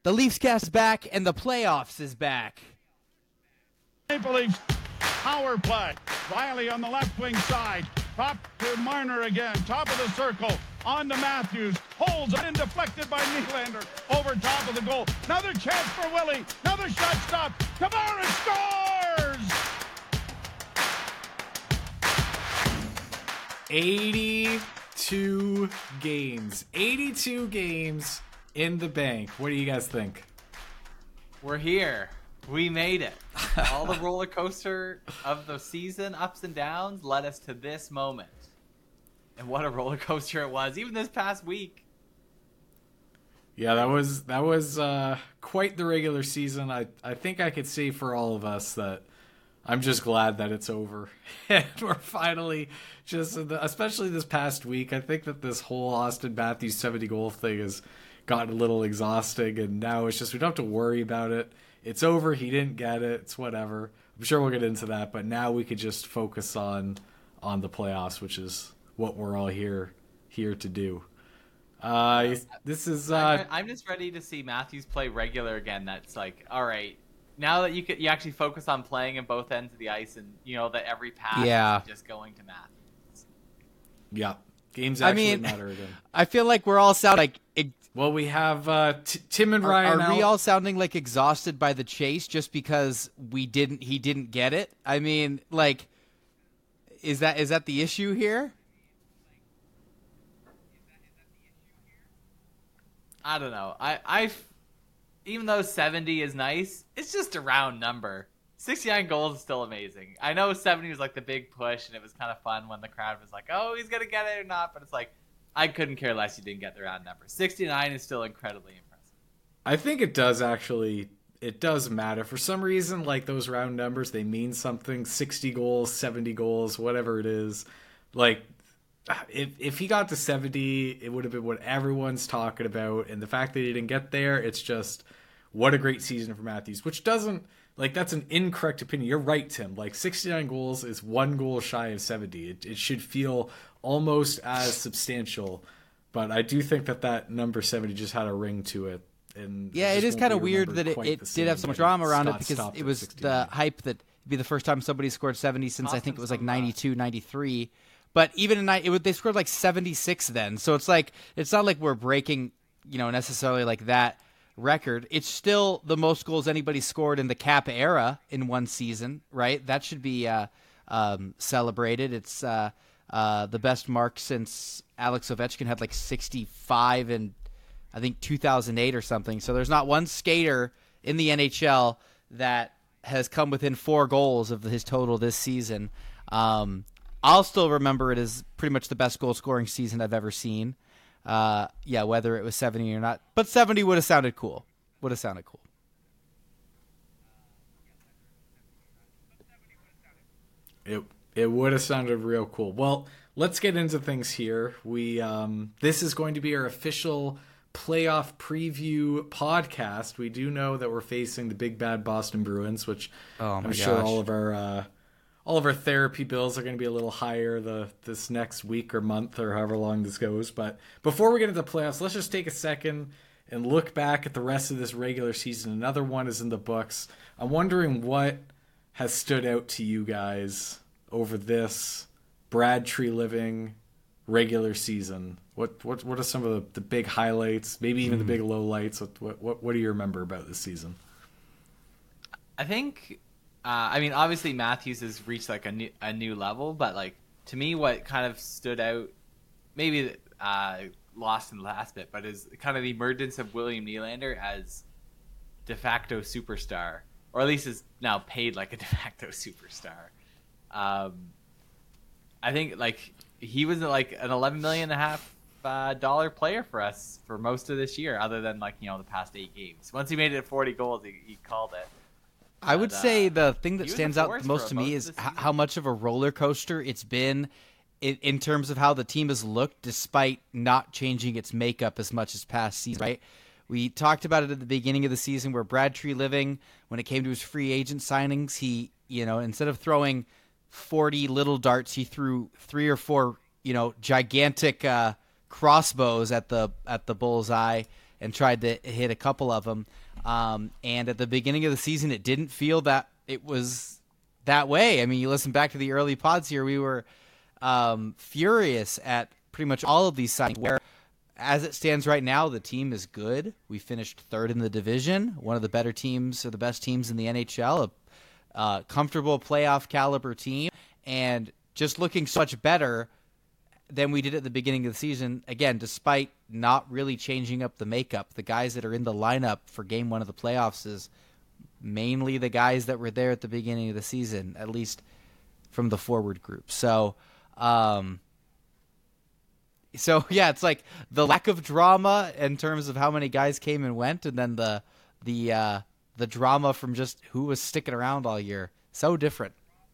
The Leafs cast is back, and the playoffs is back. Maple Leafs power play. Riley on the left wing side. Top to Marner again. Top of the circle. On to Matthews. Holds it and deflected by Nylander. Over top of the goal. Another chance for Willie. Another shot stop. Tavares scores! 82 games. 82 games in the bank. What do you guys think? We're here. We made it. All the roller coaster of the season, ups and downs, led us to this moment. And what a roller coaster it was, even this past week. Yeah, that was quite the regular season. I think I could say for all of us that I'm just glad that it's over. And we're finally especially this past week, I think that this whole Austin Matthews 70 goal thing has gotten a little exhausting, and now it's just we don't have to worry about it. It's over. He didn't get it. It's whatever. I'm sure we'll get into that, but now we could just focus on the playoffs, which is what we're all here to do. This is. I'm just ready to see Matthews play regular again. That's like, all right, now that you actually focus on playing in both ends of the ice, and you know that every pass is just going to Matthews. Yeah, games actually matter again. I feel like we're all sounding like. Well, we have Tim and Ryan. Are we all sounding like exhausted by the chase just because he didn't get it? I mean, like, is that the issue here? I don't know. I even though 70 is nice, it's just a round number. 69 goals is still amazing. I know 70 was like the big push, and it was kind of fun when the crowd was like, "Oh, he's gonna get it or not," but it's like. I couldn't care less you didn't get the round number. 69 is still incredibly impressive. I think it does matter. For some reason, like those round numbers, they mean something. 60 goals, 70 goals, whatever it is. Like, if he got to 70, it would have been what everyone's talking about. And the fact that he didn't get there, it's just, what a great season for Matthews. Which doesn't, like, that's an incorrect opinion. You're right, Tim. Like, 69 goals is 1 goal shy of 70. It should feel almost as substantial, but I do think that number 70 just had a ring to it. And yeah, it is kind of weird that it did have so much drama around it because it was 69. the hype that it'd be the first time somebody scored 70 since I think it was like 92, 93. But even they scored like 76 then, so it's not like we're breaking, necessarily like that record. It's still the most goals anybody scored in the Cap era in one season, right? That should be celebrated. It's the best mark since Alex Ovechkin had like 65 in, I think, 2008 or something. So there's not one skater in the NHL that has come within 4 goals of his total this season. I'll still remember it as pretty much the best goal scoring season I've ever seen. Whether it was 70 or not. But 70 would have sounded cool. It would have sounded real cool. Well, let's get into things here. We this is going to be our official playoff preview podcast. We do know that we're facing the big bad Boston Bruins, which I'm sure all of our therapy bills are going to be a little higher this next week or month or however long this goes. But before we get into the playoffs, let's just take a second and look back at the rest of this regular season. Another one is in the books. I'm wondering what has stood out to you guys over this Brad Treliving regular season. What are some of the big highlights, maybe even the big lowlights? What do you remember about this season? I think obviously Matthews has reached like a new level, but like to me what kind of stood out, maybe lost in the last bit, but is kind of the emergence of William Nylander as de facto superstar, or at least is now paid like a de facto superstar. I think like he was like an $11.5 million dollar player for us for most of this year, other than like the past 8 games. Once he made it at 40 goals, he called it. I would say the thing that stands out the most to me is how much of a roller coaster it's been in terms of how the team has looked, despite not changing its makeup as much as past season. Right? We talked about it at the beginning of the season, where Brad Treliving, when it came to his free agent signings, he instead of throwing 40 little darts, he threw 3 or 4 gigantic crossbows at the bullseye, and tried to hit a couple of them. And at the beginning of the season, it didn't feel that it was that way. I mean, you listen back to the early pods here, we were furious at pretty much all of these signings, where as it stands right now, the team is good. We finished third in the division, one of the better teams or the best teams in the NHL, a comfortable playoff caliber team, and just looking so much better than we did at the beginning of the season. Again, despite not really changing up the makeup, the guys that are in the lineup for game one of the playoffs is mainly the guys that were there at the beginning of the season, at least from the forward group. So yeah, it's like the lack of drama in terms of how many guys came and went, and then the drama from just who was sticking around all year. So different.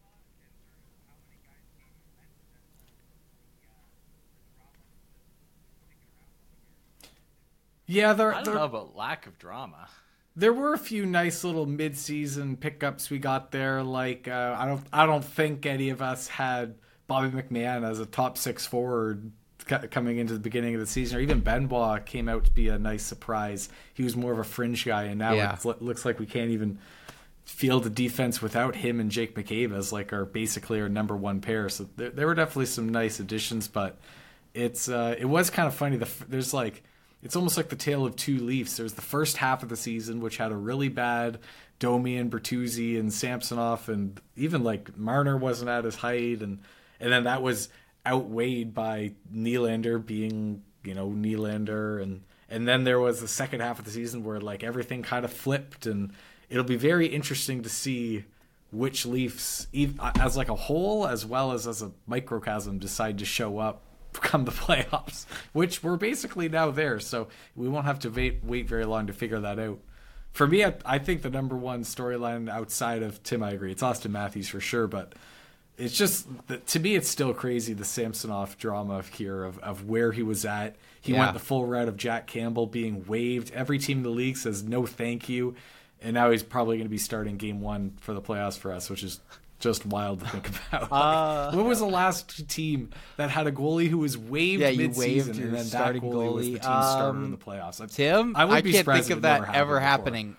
Yeah, I don't know about lack of drama. There were a few nice little mid-season pickups we got there. Like I don't think any of us had Bobby McMahon as a top 6 forward coming into the beginning of the season, or even Benoit came out to be a nice surprise. He was more of a fringe guy, and now it looks like we can't even field the defense without him and Jake McCabe as like basically our number one pair. So there were definitely some nice additions, but it was kind of funny. There's like, it's almost like the tale of two Leafs. There's the first half of the season, which had a really bad Domi and Bertuzzi and Samsonov, and even like Marner wasn't at his height, and then that was outweighed by Nylander being, Nylander, and then there was the second half of the season where like everything kind of flipped, and it'll be very interesting to see which Leafs, as like a whole as well as a microcosm, decide to show up come the playoffs, which we're basically now there, so we won't have to wait very long to figure that out. For me, I think the number one storyline outside of Tim, I agree, it's Austin Matthews for sure, but it's just, to me, it's still crazy, the Samsonov drama here of where he was at. He went the full route of Jack Campbell being waived. Every team in the league says no thank you, and now he's probably going to be starting game one for the playoffs for us, which is just wild to think about. What was the last team that had a goalie who was waived mid-season, and then that goalie was the team starter in the playoffs? Tim, I can't think of that ever happening.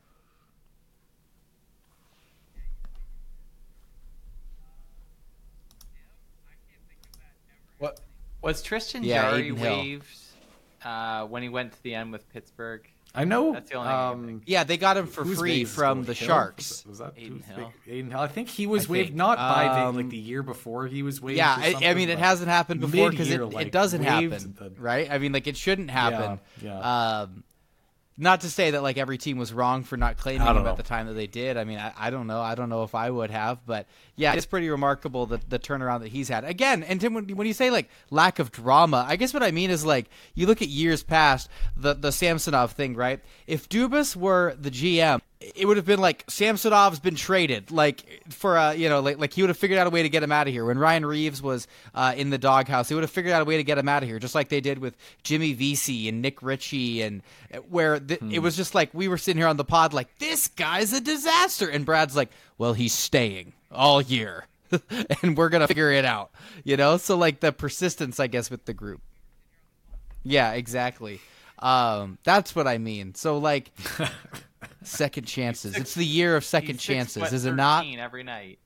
What was Tristan Jarry waived when he went to the end with Pittsburgh? I know. That's the only thing. Yeah, they got him for free from the Sharks. Was that Aiden Hill? Aiden Hill. I think he was waived not by the year before he was waived. Yeah, I mean, it hasn't happened before because it doesn't happen, right? I mean, like, it shouldn't happen. Yeah. Not to say that like every team was wrong for not claiming him at the time that they did. I mean, I don't know. I don't know if I would have, but yeah, it's pretty remarkable the turnaround that he's had. Again, and Tim, when you say like lack of drama, I guess what I mean is like you look at years past the Samsonov thing, right? If Dubas were the GM, it would have been like Samsonov's been traded, like for like he would have figured out a way to get him out of here. When Ryan Reeves was in the doghouse, they would have figured out a way to get him out of here, just like they did with Jimmy Vesey and Nick Ritchie, and where it was just like we were sitting here on the pod like, this guy's a disaster, and Brad's like, well, he's staying all year, and we're gonna figure it out, So like the persistence, I guess, with the group. Yeah, exactly. That's what I mean. So like. Second chances. It's the year of second chances, is it not? Every night.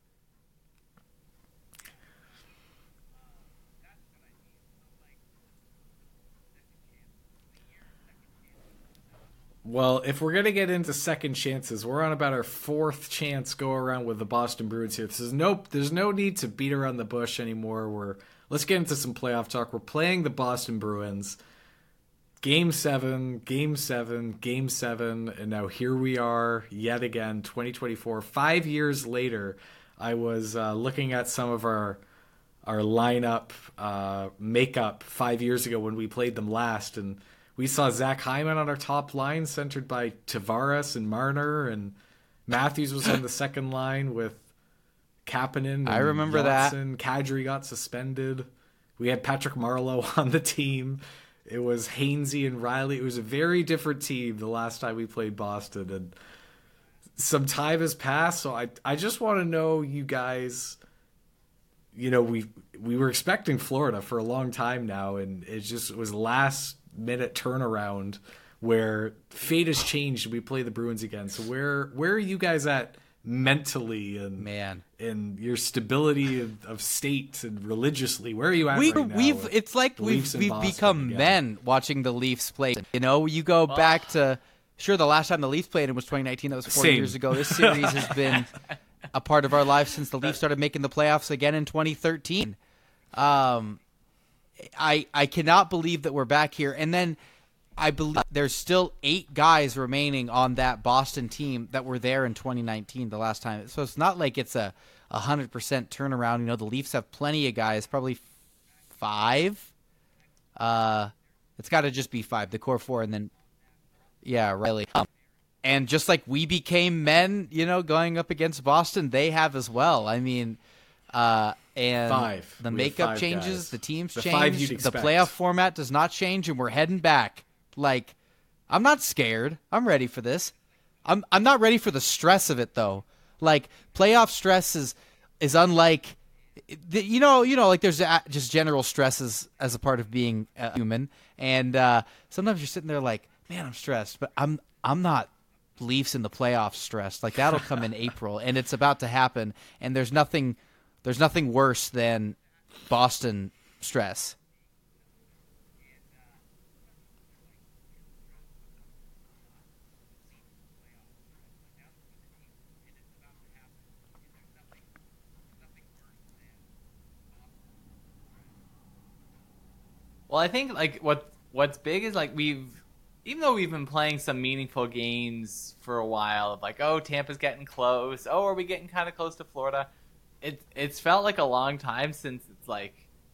Well, if we're going to get into second chances, we're on about our fourth chance go around with the Boston Bruins here. There's no need to beat around the bush anymore. Let's get into some playoff talk. We're playing the Boston Bruins. Game 7, and now here we are yet again, 2024. 5 years later, I was looking at some of our lineup makeup 5 years ago when we played them last, and we saw Zach Hyman on our top line, centered by Tavares and Marner, and Matthews was on the second line with Kapanen and I remember Johnson. Kadri got suspended. We had Patrick Marleau on the team. It was Hainsey and Riley. It was a very different team the last time we played Boston, and some time has passed. So I just want to know, you guys, we were expecting Florida for a long time now, and it was last minute turnaround where fate has changed and we play the Bruins again. So where are you guys at mentally and your stability of state and religiously? Where are you at right now? It's like we've become men watching the Leafs play. You know, you go back to the last time the Leafs played was 2019. That was 4 years ago. This series has been a part of our lives since the Leafs started making the playoffs again in 2013. I cannot believe that we're back here. And then I believe there's still 8 guys remaining on that Boston team that were there in 2019, the last time. So it's not like it's a 100% turnaround. You know, the Leafs have plenty of guys, probably 5. It's got to just be 5, the core 4, and then, yeah, Riley. And just like we became men, you know, going up against Boston, they have as well. I mean, and 5. The makeup changes, guys. the teams the change, the playoff format does not change, and we're heading back. Like, I'm not scared. I'm ready for this. I'm not ready for the stress of it though. Like, playoff stress is unlike, you know, like there's just general stresses as a part of being a human, and sometimes you're sitting there like, man, I'm stressed, but I'm not Leafs in the playoffs stressed. Like, that'll come in April, and it's about to happen. And there's nothing worse than Boston stress. Well, I think like what's big is like even though we've been playing some meaningful games for a while of like, oh, Tampa's getting close, oh, are we getting kind of close to Florida? It's felt like a long time since it's like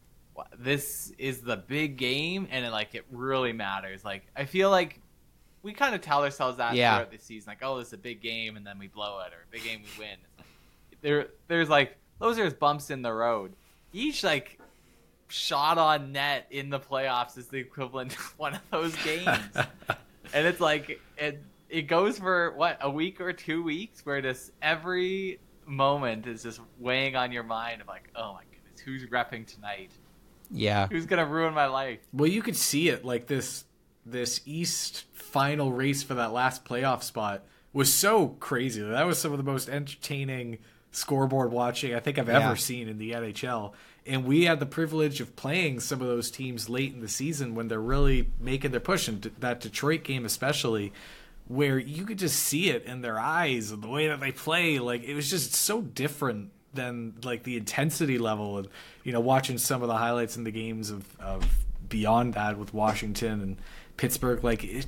this is the big game and it really matters. Like, I feel like we kind of tell ourselves that throughout the season, like, oh, this is a big game and then we blow it, or a big game we win. There's like those are bumps in the road. Each like shot on net in the playoffs is the equivalent of one of those games. And it's like it goes for what, a week or 2 weeks where just every moment is just weighing on your mind of like, oh my goodness, who's repping tonight? Yeah. Who's gonna ruin my life? Well, you could see it like this East final race for that last playoff spot was so crazy. That was some of the most entertaining scoreboard watching I think I've ever seen in the NHL. And we had the privilege of playing some of those teams late in the season when they're really making their push, and that Detroit game especially, where you could just see it in their eyes and the way that they play. Like, it was just so different than like the intensity level. And, you know, watching some of the highlights in the games of beyond that with Washington and Pittsburgh, like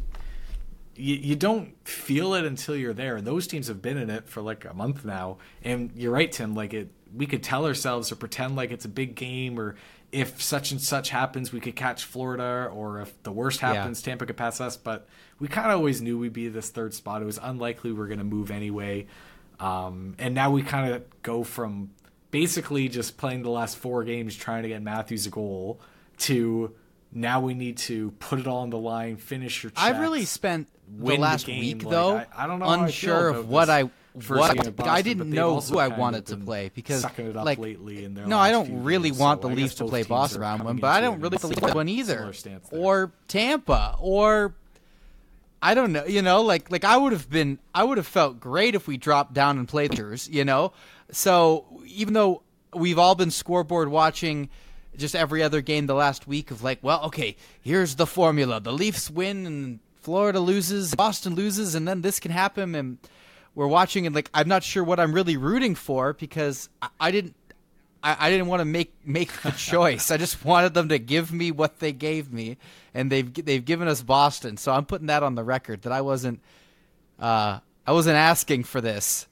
you don't feel it until you're there. And those teams have been in it for like a month now. And you're right, Tim, like we could tell ourselves or pretend like it's a big game, or if such and such happens, we could catch Florida, or if the worst happens, Tampa could pass us. But we kind of always knew we'd be this third spot. It was unlikely we were going to move anyway. And now we kind of go from basically just playing the last 4 games trying to get Matthews a goal to now we need to put it all on the line, finish your checks. I've really spent the last week, like, though, I don't know unsure of what I didn't know who I wanted to play, because sucking it up like lately in their no, I last don't few really games. want So the I Leafs guess to both play teams Boston are around coming one, but I into don't it really in believe similar- one either, similar stance there. or Tampa, or I don't know, you know, like I would have felt great if we dropped down and played the Rangers, you know. So even though we've all been scoreboard watching just every other game the last week of like, well, okay, here's the formula: the Leafs win and Florida loses, Boston loses, and then this can happen, and we're watching, and like I'm not sure what I'm really rooting for, because I didn't want to make the choice. I just wanted them to give me what they gave me, and they've given us Boston. So I'm putting that on the record that I wasn't asking for this.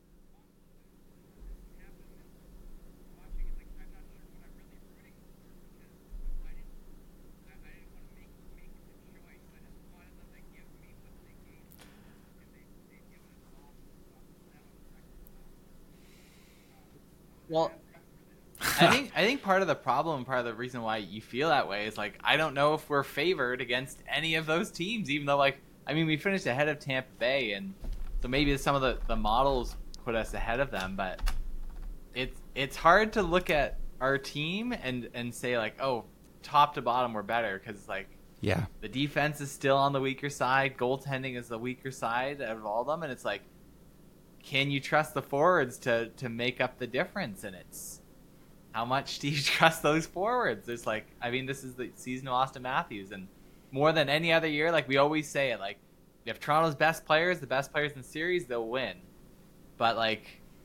Well, I think part of the problem, part of the reason why you feel that way is like, I don't know if we're favored against any of those teams, even though like, I mean, we finished ahead of Tampa Bay, and so maybe some of the models put us ahead of them, but it's hard to look at our team and say like, oh, top to bottom we're better, because like Yeah. The defense is still on the weaker side. Goaltending is the weaker side of all of them, and it's like, can you trust the forwards to make up the difference? And it's, how much do you trust those forwards? There's like, I mean, this is the season of Austin Matthews, and more than any other year, like we always say it, like if Toronto's best players, the best players in the series, they'll win. But like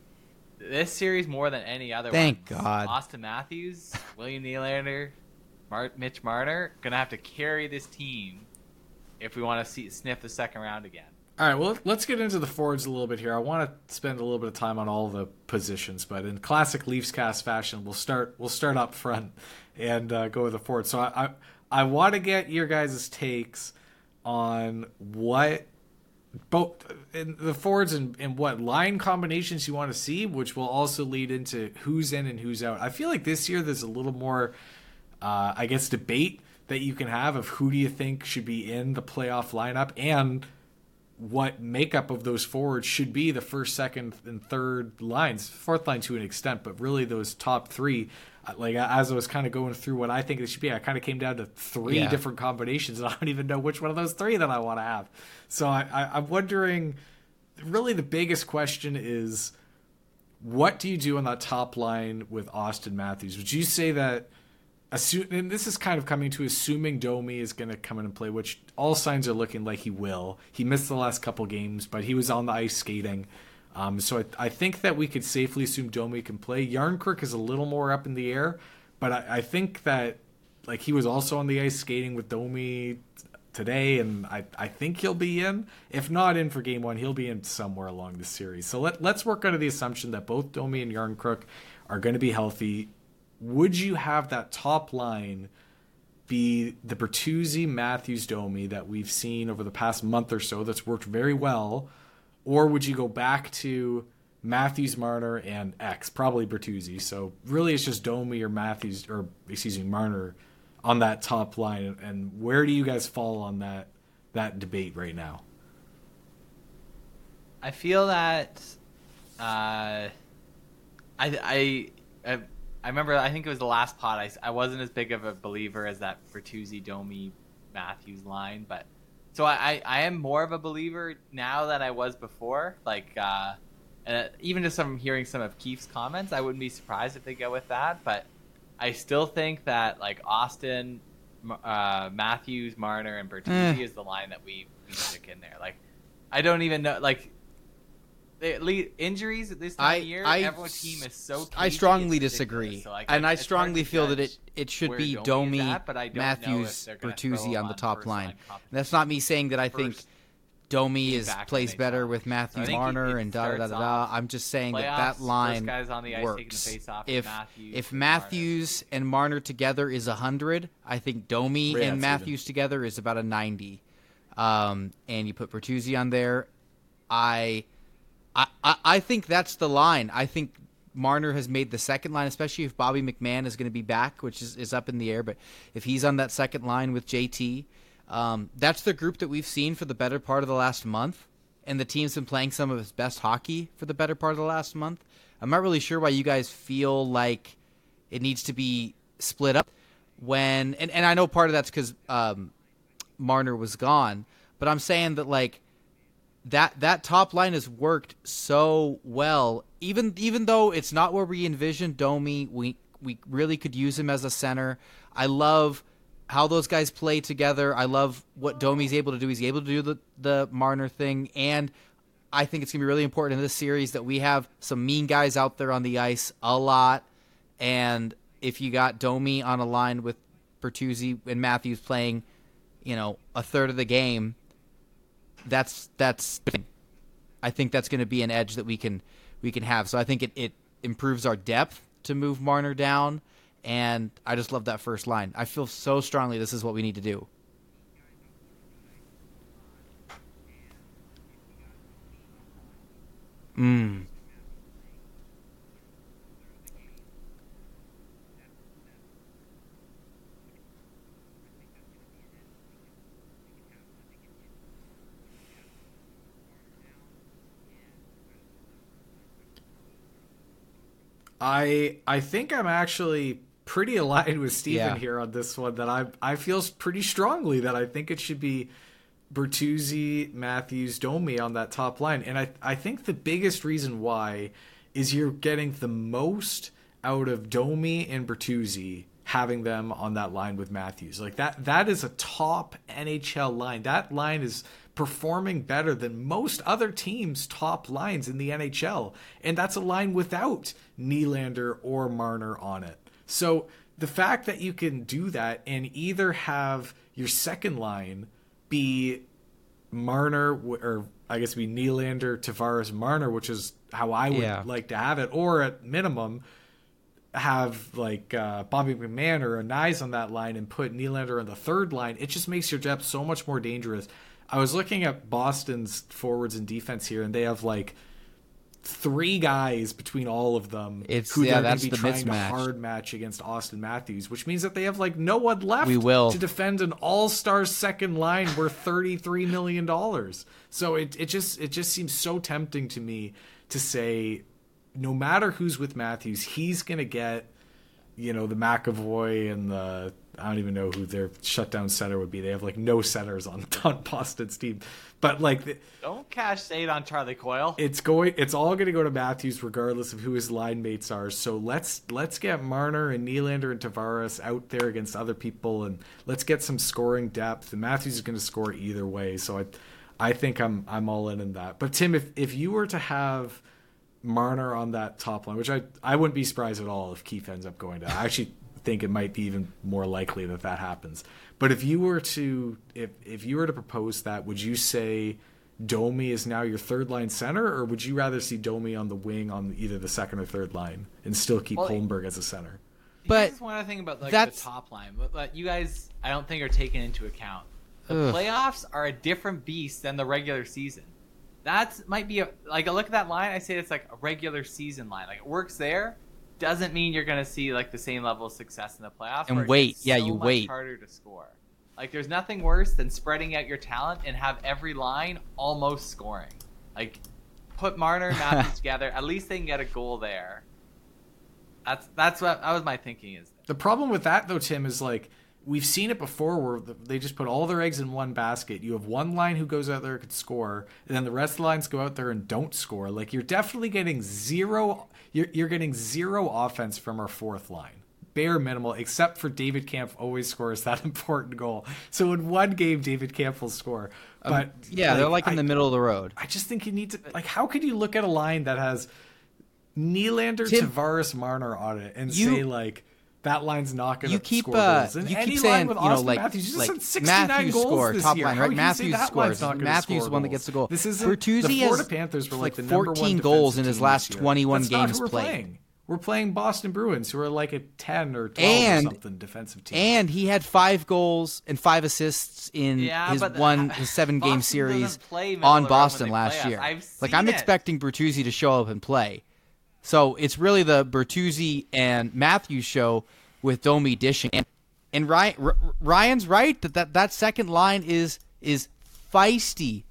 this series, more than any other, Thank ones, God, Austin Matthews, William Nylander, Mitch Marner gonna have to carry this team if we want to sniff the second round again. All right, well, let's get into the forwards a little bit here. I want to spend a little bit of time on all the positions, but in classic Leafs cast fashion, we'll start up front and go with the forwards. So I want to get your guys' takes on what both in the forwards and what line combinations you want to see, which will also lead into who's in and who's out. I feel like this year there's a little more, I guess, debate that you can have of who do you think should be in the playoff lineup and what makeup of those forwards should be the first, second, and third lines, fourth line to an extent, but really those top three. Like as I was kind of going through what I think it should be, I kind of came down to three different combinations, and I don't even know which one of those three that I want to have. So I'm wondering, really the biggest question is, what do you do on that top line with Austin Matthews? Would you say that, and this is kind of coming to assuming Domi is going to come in and play, which all signs are looking like he will. He missed the last couple games, but he was on the ice skating. So I think that we could safely assume Domi can play. Yarncrook is a little more up in the air, but I think that like he was also on the ice skating with Domi today, and I think he'll be in. If not in for game one, he'll be in somewhere along the series. So let's work under the assumption that both Domi and Yarncrook are going to be healthy. Would you have that top line be the Bertuzzi, Matthews, Domi that we've seen over the past month or so that's worked very well? Or would you go back to Matthews, Marner, and X, probably Bertuzzi? So really it's just Domi or Matthews, or excuse me, Marner on that top line. And where do you guys fall on that debate right now? I feel that I remember, I think it was the last pod, I wasn't as big of a believer as that Bertuzzi, Domi, Matthews line, but so I am more of a believer now than I was before. Like, even just hearing some of Keith's comments, I wouldn't be surprised if they go with that, but I still think that like Austin, Matthews, Marner, and Bertuzzi is the line that we stick in there. Like, I don't even know, like, injuries at this time of year, everyone's team is so cagey, I strongly disagree. So, like, and I strongly feel that it should be Domi, Matthews, Bertuzzi on the top line. That's not me saying that I think Domi plays better with Matthews, Marner, and da-da-da-da-da. I'm just saying that line works. If Matthews and Marner together is 100, I think Domi and Matthews together is about a 90. And you put Bertuzzi on there, I think that's the line. I think Marner has made the second line, especially if Bobby McMahon is going to be back, which is up in the air. But if he's on that second line with JT, that's the group that we've seen for the better part of the last month. And the team's been playing some of its best hockey for the better part of the last month. I'm not really sure why you guys feel like it needs to be split up. And I know part of that's because Marner was gone. But I'm saying that, like, that top line has worked so well, even though it's not where we envisioned Domi. We really could use him as a center. I love how those guys play together. I love what Domi's able to do. He's able to do the Marner thing, and I think it's gonna be really important in this series that we have some mean guys out there on the ice a lot. And if you got Domi on a line with Bertuzzi and Matthews playing, a third of the game, that's I think that's going to be an edge that we can have. So I think it improves our depth to move Marner down, and I just love that first line. I feel so strongly this is what we need to do. I think I'm actually pretty aligned with Steven Yeah. here on this one, that I feel pretty strongly that I think it should be Bertuzzi, Matthews, Domi on that top line. And I think the biggest reason why is you're getting the most out of Domi and Bertuzzi having them on that line with Matthews. Like that is a top NHL line. That line is performing better than most other teams' top lines in the NHL. And that's a line without Nylander or Marner on it. So the fact that you can do that and either have your second line be Marner, or I guess be Nylander, Tavares, Marner, which is how I would like to have it, or at minimum have like Bobby McMahon or a Nyes on that line and put Nylander on the third line. It just makes your depth so much more dangerous. I was looking at Boston's forwards and defense here, and they have like 3 guys between all of them who they're going to be trying to hard match against Austin Matthews, which means that they have like no one left to defend an all-star second line worth $33 million. So it just seems so tempting to me to say, no matter who's with Matthews, he's going to get, the McAvoy and the, I don't even know who their shutdown center would be. They have like no centers on Boston's team, but like, don't cash shade on Charlie Coyle. It's all going to go to Matthews regardless of who his line mates are. So let's get Marner and Nylander and Tavares out there against other people, and let's get some scoring depth. And Matthews is going to score either way. So I think I'm all in that. But Tim, if you were to have Marner on that top line, which I wouldn't be surprised at all if Keefe ends up going to. I actually think it might be even more likely that happens. But if you were to propose that, would you say Domi is now your third line center, or would you rather see Domi on the wing on either the second or third line and still keep Holmberg as a center? But that's one other thing about like the top line, but you guys I don't think are taken into account. The playoffs are a different beast than the regular season. That might be a look at that line. I say it's like a regular season line. Like it works there, doesn't mean you're going to see like the same level of success in the playoffs. And wait, you wait. Harder to score. Like there's nothing worse than spreading out your talent and have every line almost scoring. Like put Marner and Matthews together. At least they can get a goal there. That was my thinking. Is the problem with that though, Tim, is like, we've seen it before where they just put all their eggs in one basket. You have one line who goes out there and can score, and then the rest of the lines go out there and don't score. Like you're definitely getting zero. You're getting zero offense from our fourth line, bare minimal, except for David Kampf always scores that important goal. So in one game, David Kampf will score. But they're like in the middle of the road. I just think you need to how could you look at a line that has Nylander, Tavares, Marner on it and say like, that line's not going to score goals. And you any keep line saying, with Austin Matthews, just had 69 goals this top year. line, right? Matthews scores. Matthews one that gets the goal. This is Bertuzzi the Florida has Panthers were like the 14 goals in his last 21 games played. We're playing Boston Bruins, who are like a 10 or 12 or something defensive team. And he had 5 goals and 5 assists in his 7-game series on Boston last year. I'm expecting Bertuzzi to show up and play. So it's really the Bertuzzi and Matthews show with Domi dishing. And Ryan's right that second line is feisty.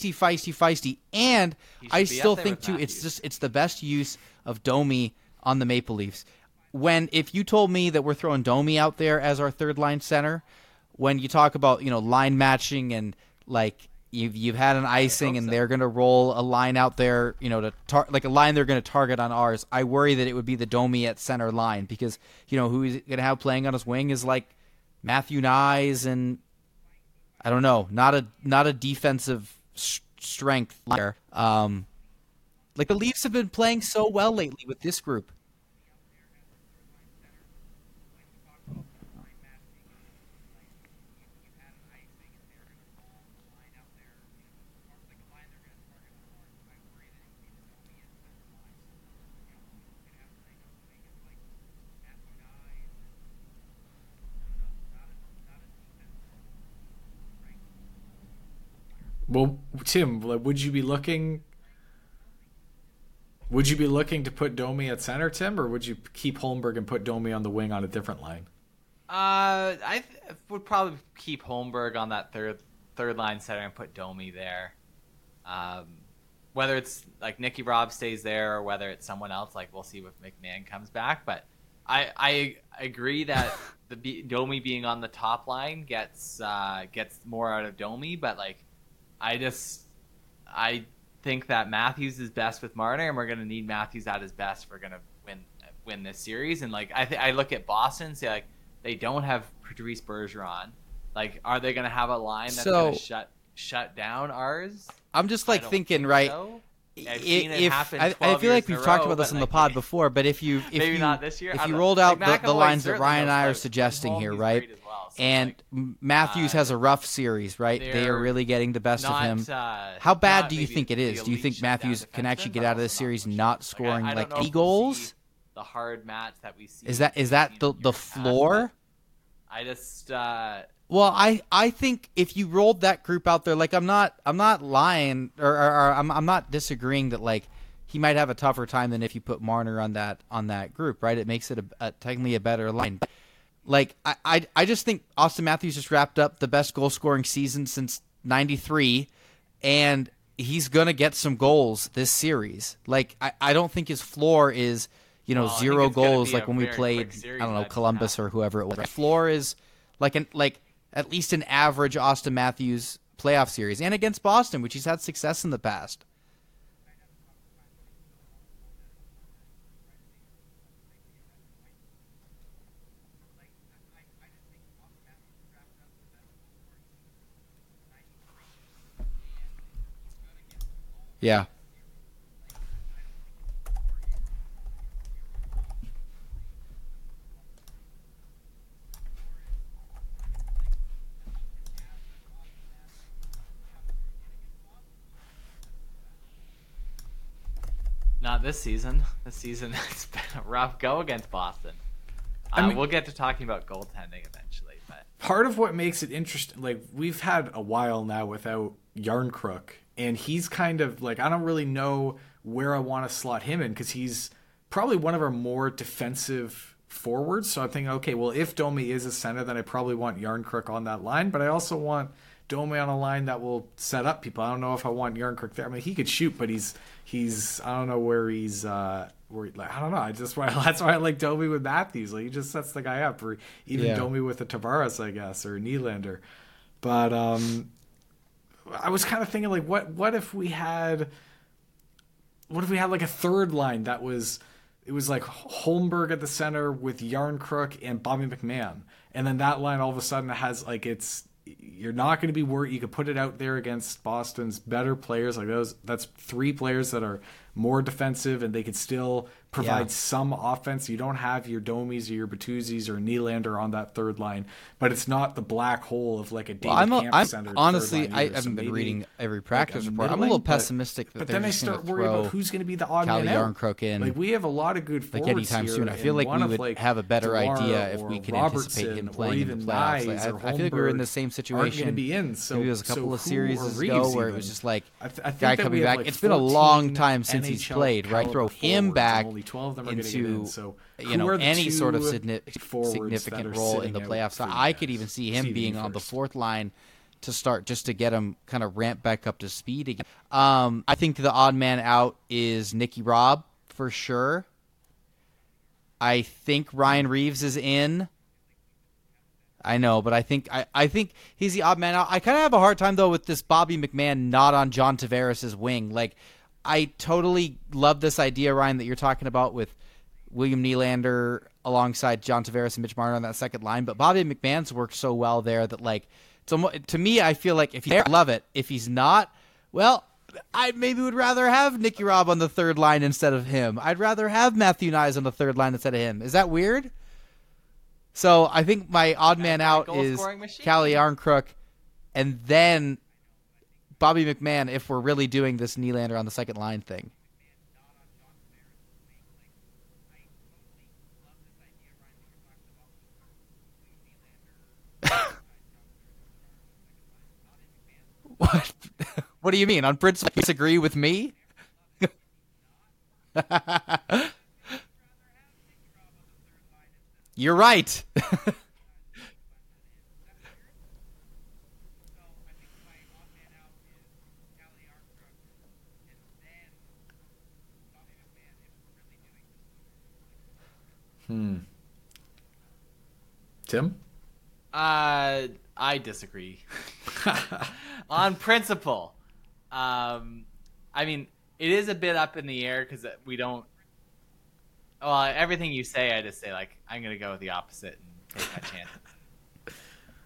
And I still think too it's the best use of Domi on the Maple Leafs. If you told me that we're throwing Domi out there as our third line center, when you talk about line matching and like you've had an icing and they're going to roll a line out there, like a line they're going to target on ours, I worry that it would be the Domi at center line because, who he's going to have playing on his wing is like Matthew Nyes and I don't know, not a defensive strength there. Like the Leafs have been playing so well lately with this group. Well, Tim, would you be looking to put Domi at center, Tim, or would you keep Holmberg and put Domi on the wing on a different line? I would probably keep Holmberg on that third line center and put Domi there. Whether it's like Nicky Robb stays there or whether it's someone else, like we'll see if McMahon comes back. But I agree that Domi being on the top line gets more out of Domi, but like I think that Matthews is best with Marner, and we're gonna need Matthews at his best if we're gonna win this series. And like I look at Boston, say like they don't have Patrice Bergeron. Like, are they gonna have a line that's gonna shut down ours? I'm just like thinking, right? So. I feel like we've talked about this on the pod before, but if you not this year, if you rolled out the lines that Ryan and I are suggesting here, right? Well, so and Matthews has a rough series, right? They are really getting the best of him. How bad do you think it is? Do you think Matthews can actually get out of this series not scoring like 8 goals? The hard match that we see. Is that the floor? I just. Well, I think if you rolled that group out there, like I'm not lying or I'm not disagreeing that like he might have a tougher time than if you put Marner on that group, right? It makes it technically a better line. Like I just think Austin Matthews just wrapped up the best goal scoring season since '93, and he's gonna get some goals this series. Like I don't think his floor is 0 goals like when we played Columbus or whoever it was. Floor is like at least an average Austin Matthews playoff series, and against Boston, which he's had success in the past. Yeah. Not this season. This season has been a rough go against Boston. We'll get to talking about goaltending eventually, but part of what makes it interesting, like we've had a while now without Yarncrook, and he's kind of like, I don't really know where I want to slot him in because he's probably one of our more defensive forwards. So I'm thinking, okay, well, if Domi is a center, then I probably want Yarncrook on that line, but I also want Domi on a line that will set up people. I don't know if I want Yarncrook there. I mean, he could shoot, but he's I don't know where he's I don't know. That's why I like Domi with Matthews. Like, he just sets the guy up, or even Domi with the Tavares, I guess, or Nylander. But I was kind of thinking, like, what if we had like a third line that was like Holmberg at the center with Yarncrook and Bobby McMahon, and then that line all of a sudden has like you're not going to be worried. You could put it out there against Boston's better players like those. That's 3 players that are more defensive, and they could still provide some offense. You don't have your Domis or your Bertuzzis or Nylander on that third line, but it's not the black hole of like a David Camp-centered honestly, third line either. I haven't been reading every practice like report. I'm a little pessimistic that but they're then I just start gonna worrying throw about who's going to be the odd Calle man out. Yarncrook in. Like, we have a lot of good forwards like anytime here, soon. I feel like we would have a better idea if we could anticipate him playing in the playoffs. Like, I feel like we were in the same situation. Be in. So, maybe it was a couple of series ago where it was just like I guy coming back. It's been a long time since he's played, right? Throw him back into any sort of significant role in the playoffs. So I could even see him being on the fourth line to start, just to get him kind of ramped back up to speed again. I think the odd man out is Nicky Robb for sure. I think Ryan Reeves is in. I know, but I think he's the odd man out. I kind of have a hard time though with this Bobby McMahon not on John Tavares' wing. Like, I totally love this idea, Ryan, that you're talking about with William Nylander alongside John Tavares and Mitch Marner on that second line. But Bobby McMahon's worked so well there that, like, to me, I feel like if he's there, I love it. If he's not, well, I maybe would rather have Nicky Robb on the third line instead of him. I'd rather have Matthew Knies on the third line instead of him. Is that weird? So I think my odd man out is Calle Yarncrook, and then Bobby McMahon if we're really doing this Nylander on the second line thing. What? What do you mean? On principle, you disagree with me? You're right. Tim? I disagree. On principle. I mean, it is a bit up in the air because we don't. Well, everything you say, I just say like I'm gonna go with the opposite and take my chances.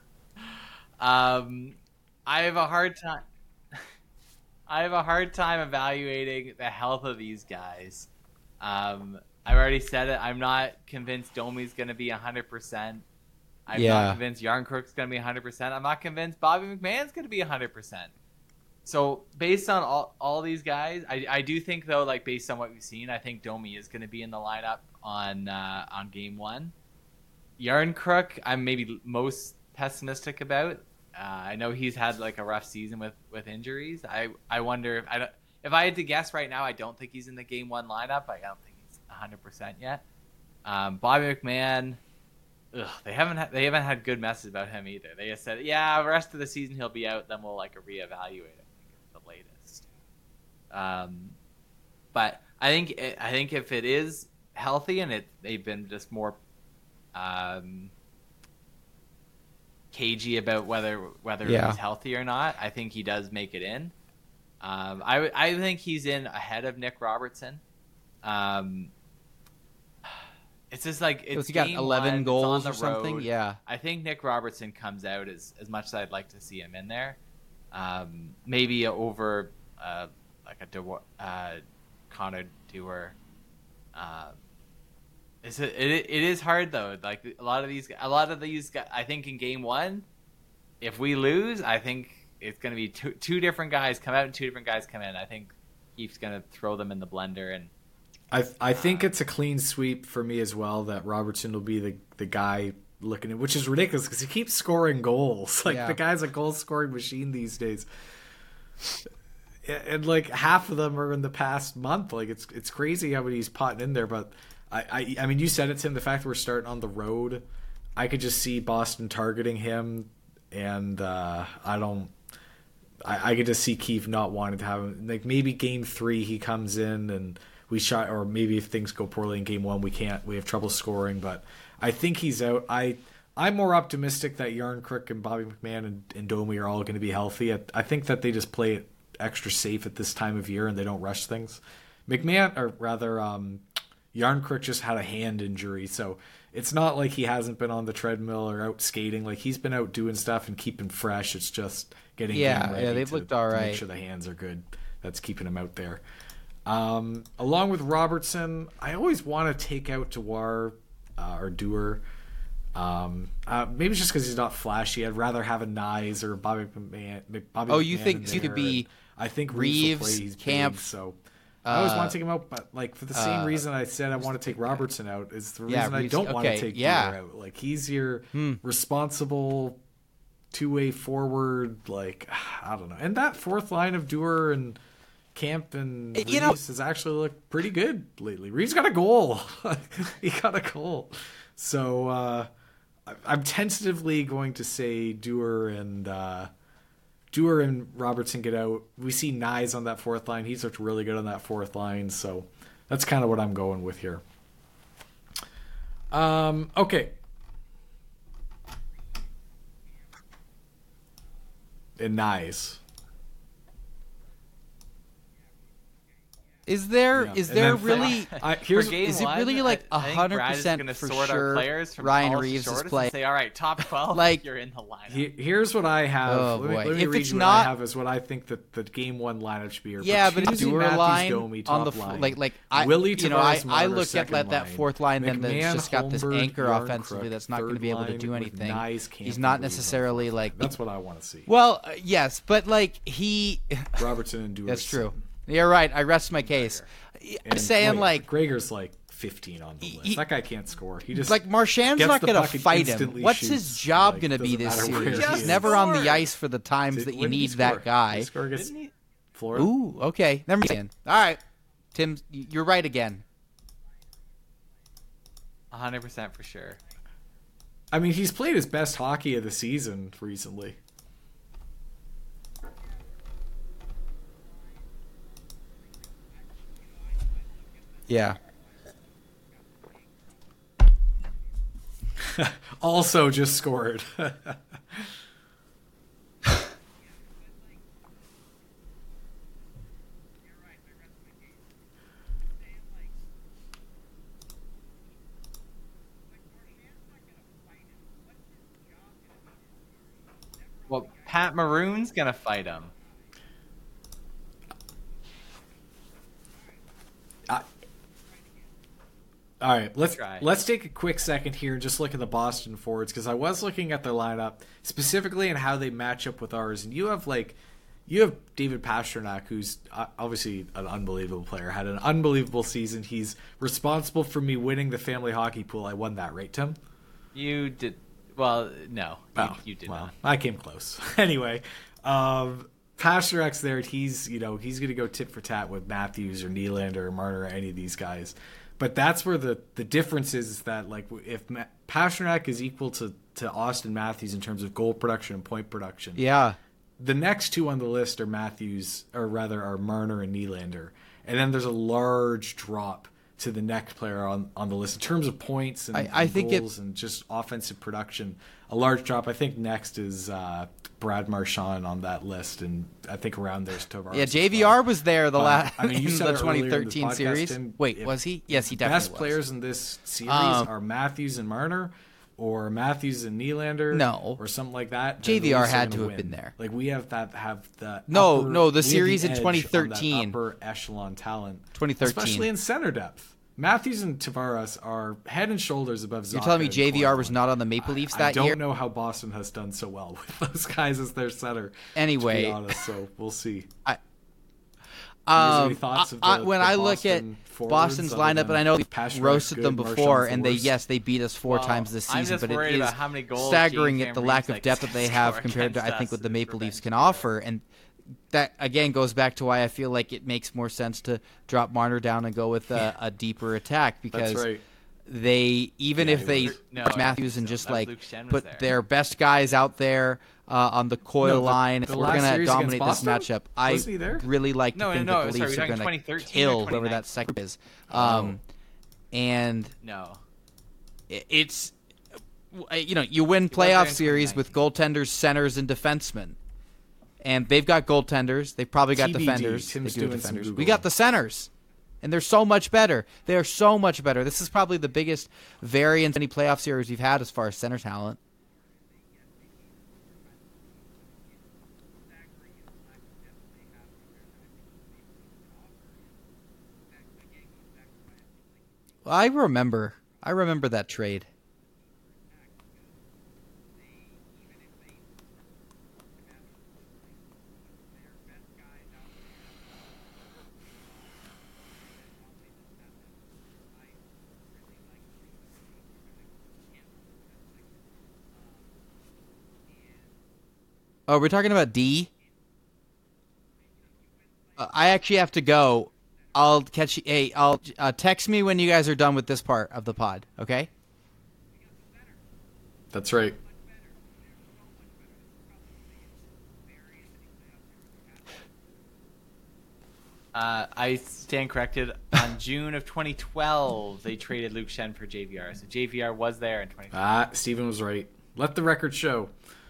I have a hard time. I have a hard time evaluating the health of these guys. I've already said it. I'm not convinced Domi's going to be 100%. I'm not convinced Yarncrook's going to be 100%. I'm not convinced Bobby McMahon's going to be 100%. So based on all these guys, I do think though, like based on what we've seen, I think Domi is going to be in the lineup on game one. Yarncrook, I'm maybe most pessimistic about. I know he's had like a rough season with injuries. I wonder if I had to guess right now, I don't think he's in the game one lineup. I don't think he's 100% yet. Bobby McMahon, they haven't had good messages about him either. They just said, yeah, the rest of the season he'll be out. Then we'll like reevaluate it. I think it's the latest. But I think if it is healthy and they've been just more cagey about whether he's healthy or not, I think he does make it in. I think he's in ahead of Nick Robertson. It's just like it's he got 11 one, goals it's or on the something. road. Yeah, I think Nick Robertson comes out as much as I'd like to see him in there. Maybe over like a Connor Dewar. It is hard though. Like a lot of these guys, I think in game one, if we lose, I think it's going to be two different guys come out and two different guys come in. I think Keefe's going to throw them in the blender, and I think it's a clean sweep for me as well that Robertson will be the guy looking at, which is ridiculous because he keeps scoring goals. Like the guy's a goal scoring machine these days. And like half of them are in the past month. Like it's crazy how many he's potting in there, but I mean, you said it, Tim. The fact that we're starting on the road, I could just see Boston targeting him, and I could just see Keefe not wanting to have him. Like maybe game 3 he comes in and we shot, or maybe if things go poorly in game 1 we have trouble scoring. But I think he's out. I'm more optimistic that Yarncrook and Bobby McMahon and Domi are all going to be healthy. I think that they just play it extra safe at this time of year and they don't rush things. McMahon, or rather, Yarncrook just had a hand injury, so it's not like he hasn't been on the treadmill or out skating. Like he's been out doing stuff and keeping fresh. It's just getting game ready they've looked all right. Make sure the hands are good. That's keeping him out there. Along with Robertson, I always want to take out Dewar or Dewar. Maybe it's just because he's not flashy. I'd rather have a Nyes or Bobby McMahon. You think he could be? I think Reeves, he's Camp. Big, so I always want to take him out, but like for the same reason I said I want to take Robertson out is the reason I don't want to take Dewar out. Like he's your responsible two-way forward. Like I don't know, and that fourth line of Dewar and Camp and Reeves has actually looked pretty good lately. Reeves got a goal. He got a goal. So I'm tentatively going to say Dewar and Robertson get out. We see Nyes on that fourth line. He's looked really good on that fourth line. So that's kind of what I'm going with here. Okay. And Nyes. Is there really? Is it really like 100% for sure? Ryan Reeves is playing. Say, all right, top 12. Like you're in the lineup. Here's what I have. Oh, let me if read it's what not, I have is what I think that the game 1 lineup should be. Yeah, but it's Dewar line Domi, on the line. like I Willie I look second at that line. fourth line, then McMahon, that's just got this Holmberg, anchor Yarncrook, offensively that's not going to be able to do third line anything. with Nyes, Camp, He's not and Reeves necessarily on like. That's what I want to see. Well, yes, but like he. Robertson and Dewar. That's true. You're right. I rest my case. I'm saying like Gregor's like 15 on the list. That guy can't score. He just like Marchand's gets not the going to puck and fight him. instantly What's shoots. his job Like, going to be doesn't this matter where series? he He's is. never on the ice for the times that you need that guy. Florida. Ooh, okay. Never mind. All right, Tim, you're right again. 100% for sure. I mean, he's played his best hockey of the season recently. Yeah. also just scored. Well, Pat Maroon's gonna fight him. All right, let's take a quick second here and just look at the Boston forwards, because I was looking at their lineup specifically and how they match up with ours. And you have David Pastrnak, who's obviously an unbelievable player, had an unbelievable season. He's responsible for me winning the family hockey pool. I won that, right, Tim? You did. Well, no, you did not. I came close. Anyway, Pasternak's there. He's going to go tit for tat with Matthews or Nylander or Marner or any of these guys. But that's where the difference is that, like, if Pastrnak is equal to Austin Matthews in terms of goal production and point production, Yeah. the next two on the list are Marner and Nylander. And then there's a large drop to the next player on the list in terms of points and, I think goals and just offensive production. A large drop. I think next is Brad Marchand on that list, and I think around there's Tavares. Yeah, JVR was there in you the said it earlier in this 2013 podcast, series. Tim, Wait, was he? Yes, he definitely was. Best players in this series are Matthews and Marner, or Matthews and Nylander, No. or something like that. JVR had to gonna have win. been there. Like, we have the the series in edge 2013. on that upper echelon talent, 2013. especially in center depth. Matthews and Tavares are head and shoulders above Zacha. You're telling me and JVR was Coyle. not on the Maple Leafs I that don't year? know how Boston has done so well with those guys as their center. Anyway. to be honest, so we'll see. When thoughts of I look at Boston forwards Boston's other lineup, than and I know we Pastrnak, roasted them good, before, Marchand and forwards? they beat us four times this I'm season, just but it worried is about how many goals staggering James at the Van lack Riemsdyk of depth that they have score compared to, I against think, us what the in Maple Leafs revenge. can offer. And that, again, goes back to why I feel like it makes more sense to drop Marner down and go with a deeper attack, because That's right. they, even if they No, put Matthews and no, just that was like Luke Schenn was put there. their best guys out there on the Coyle line, if the we're last going to series dominate this against Boston? matchup, I Wasn't he there? really like to No, think no, that the sorry, Leafs we're are talking going to 2013 or kill whoever 2019. that second is. Oh. And No. it's, you win there playoff in series 2019. with goaltenders, centers, and defensemen. And they've got goaltenders. They've probably got TBD. defenders. Tim's They do doing some defenders. Googling. We got the centers. And they're so much better. They are so much better. This is probably the biggest variance in any playoff series we've had as far as center talent. Well, I remember that trade. Oh, we're talking about D? I actually have to go. I'll catch you. Hey, I'll text me when you guys are done with this part of the pod, okay? That's right. I stand corrected. On June of 2012, they traded Luke Schenn for JVR. So JVR was there in 2012. Steven was right. Let the record show.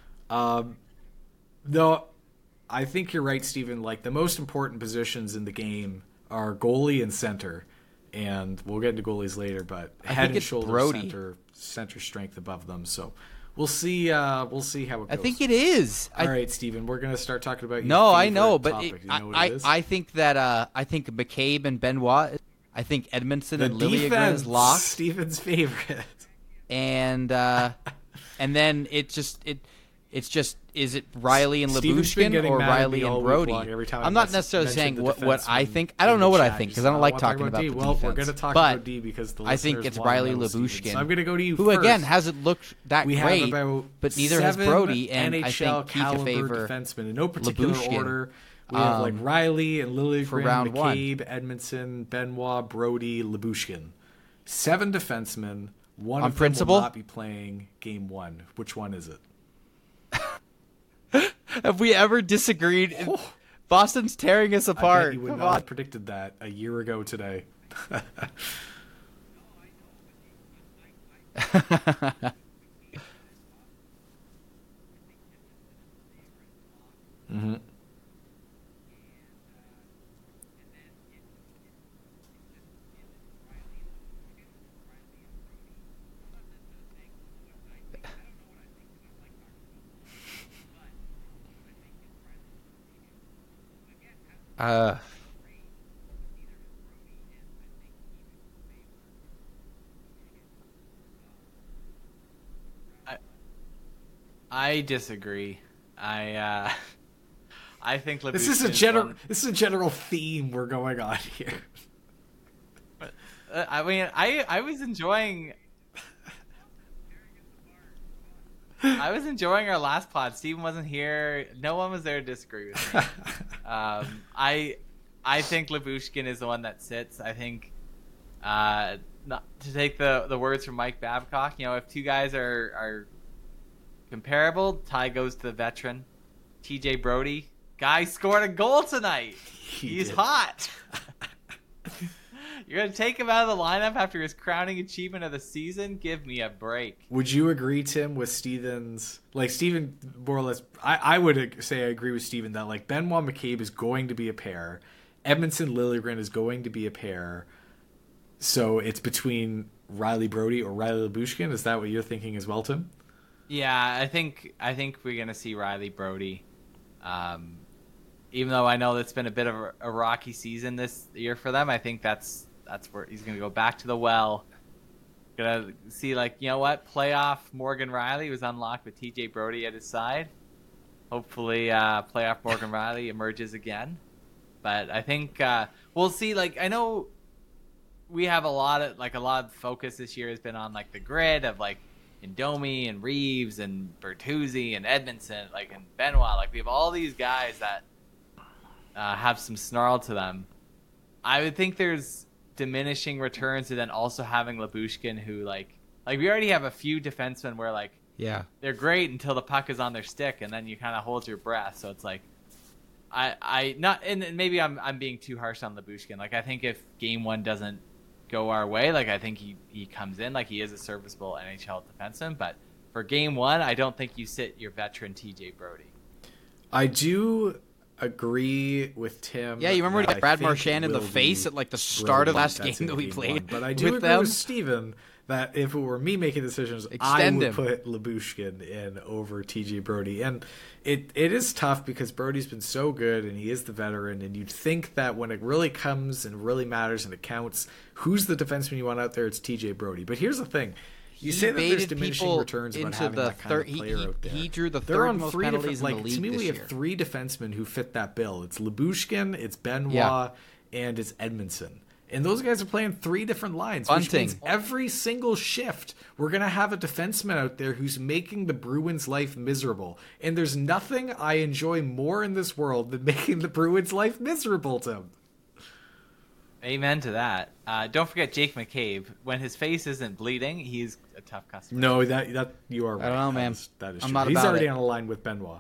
Though, I think you're right, Steven. Like, the most important positions in the game are goalie and center. And we'll get into goalies later, but I head think and it's shoulders Brody. center strength above them. So we'll see how it goes. I think it is. All right, Steven, we're going to start talking about your No, I favorite know, but topic. You know what it is? I think that I think McCabe and Benoit. I think Edmondson the and Liljegren defense, is locked, Steven's favorite. and then it's just is it Riley and Steven's been Lyubushkin getting or mad at Riley me all and week Brody? long every time I'm I not necessarily mention saying the what I defenseman think. I don't in know the what I chat. think He's because I don't not like wanting to talking about D. the Well, defense. we're going to talk but about D because the I think listeners it's want to Riley know, Steven. Lyubushkin. So I'm going to go to you who first. again hasn't looked that We great, have about but neither has 7 Brody, and NHL I think he could caliber favor defensemen in no particular Lyubushkin, order. We have like Riley and for Liljegren, round one. McCabe, Edmondson, Benoit, Brody, Lyubushkin. 7 defensemen. One On of them principle? will not be playing game 1. Which one is it? Have we ever disagreed? Boston's tearing us I bet apart. you would Come not on. have predicted that a year ago today. Mm-hmm. Uh, I disagree. I think This is a general theme we're going on here. I mean, I was enjoying. I was enjoying our last pod. Steven wasn't here. No one was there to disagree with me. I think Lyubushkin is the one that sits. I think, not to take the words from Mike Babcock, if two guys are comparable, tie goes to the veteran. TJ Brody, guy scored a goal tonight. He's hot. You're going to take him out of the lineup after his crowning achievement of the season? Give me a break. Would you agree, Tim, with Steven's... Steven, more or less... I would say I agree with Steven that, Benoit McCabe is going to be a pair. Edmundson Liljegren is going to be a pair. So it's between Riley Brody or Riley Lyubushkin. Is that what you're thinking as well, Tim? Yeah, I think we're going to see Riley Brody. Even though I know it's been a bit of a rocky season this year for them, I think that's where he's going to go back to the well. Going to see, playoff Morgan Riley was unlocked with TJ Brody at his side. Hopefully, playoff Morgan Riley emerges again. But I think we'll see. I know we have a lot of focus this year has been on the grid of Indomi and Reeves and Bertuzzi and Edmondson, and Benoit. We have all these guys that have some snarl to them. I would think there's diminishing returns to then also having Lyubushkin, who we already have a few defensemen where they're great until the puck is on their stick, and then you kind of hold your breath. So it's I not, and maybe I'm being too harsh on Lyubushkin. I think if game one doesn't go our way, I think he comes in he is a serviceable NHL defenseman, but for game one, I don't think you sit your veteran TJ Brody. I do agree with Tim. Yeah, you remember we got Brad Marchand in the face at the start of last game that we played. But I do agree with Steven that if it were me making decisions, I would put Lyubushkin in over TJ Brody. And it is tough because Brody's been so good and he is the veteran, and you'd think that when it really comes and really matters and it counts, who's the defenseman you want out there? It's TJ Brody. But here's the thing. You say that there's diminishing returns about having that kind of player out there. He drew the third most penalties in the league to me, we have three defensemen who fit that bill. It's Lyubushkin, it's Benoit, and it's Edmondson. And those guys are playing three different lines, which means every single shift we're going to have a defenseman out there who's making the Bruins' life miserable. And there's nothing I enjoy more in this world than making the Bruins' life miserable, Tim. Amen to that. Don't forget Jake McCabe. When his face isn't bleeding, he's a tough customer. No, that you are right. I don't know, man. That is true. He's already on a line with Benoit.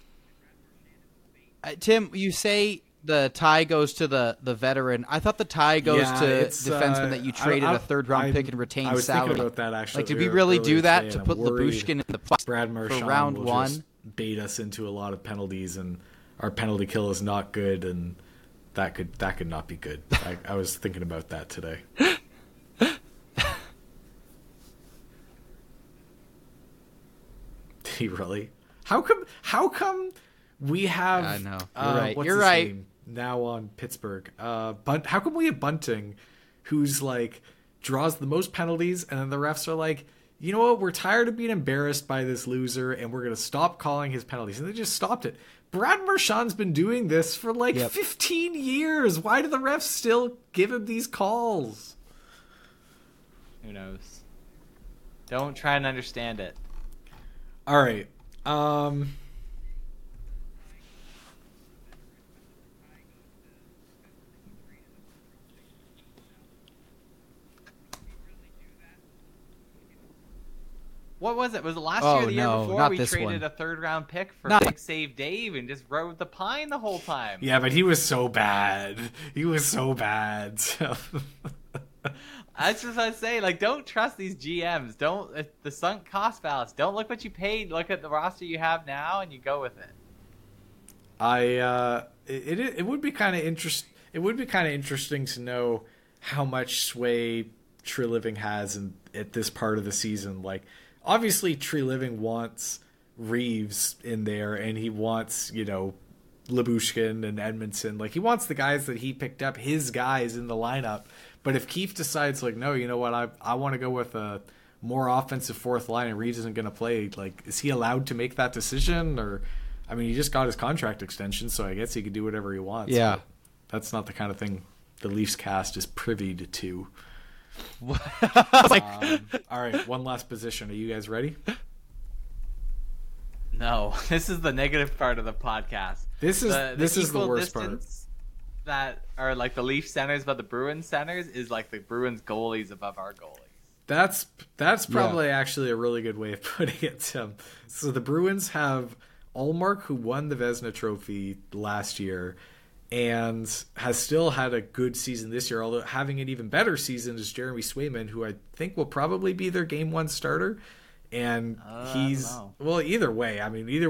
Tim, you say the tie goes to the veteran. I thought the tie goes to defenseman that you traded a third-round pick and retained salary. I was thinking about that, actually. Did we really do that to put Lyubushkin in the Brad Marchand for round one? Just bait us into a lot of penalties, and our penalty kill is not good, and that could not be good. I was thinking about that today. Did he really? How come we have? I know. You're right. You're right. Now on Pittsburgh, how come we have Bunting, who's draws the most penalties, and then the refs are like, you know what? We're tired of being embarrassed by this loser, and we're gonna stop calling his penalties, and they just stopped it. Brad Marchand's been doing this for 15 years. Why do the refs still give him these calls? Who knows? Don't try and understand it. All right. What was it? Was it last year or the year before we traded a third-round pick for Big Save Dave and just rode the pine the whole time? Yeah, but he was so bad. That's just what I say. Don't trust these GMs. Don't the sunk cost fallacy. Don't look what you paid. Look at the roster you have now, and you go with it. It would be kind of interesting to know how much sway Treliving has at this part of the season. Like, obviously Treliving wants Reeves in there, and he wants, Lyubushkin and Edmondson. Like, he wants the guys that he picked up, his guys in the lineup. But if Keefe decides, like, no, you know what, I want to go with a more offensive fourth line and Reeves isn't going to play, like, is he allowed to make that decision? Or, I mean, he just got his contract extension, so I guess he could do whatever he wants. Yeah. But that's not the kind of thing the Leafs cast is privy to. All right, one last position. Are you guys ready? No, this is the negative part of the podcast. This is the worst part. That are like the Leaf centers, but the Bruins centers is like the Bruins goalies above our goalies. That's probably actually a really good way of putting it, Tim. So the Bruins have Ullmark, who won the Vezina Trophy last year, and has still had a good season this year, although having an even better season is Jeremy Swayman, who I think will probably be their game one starter. And either way,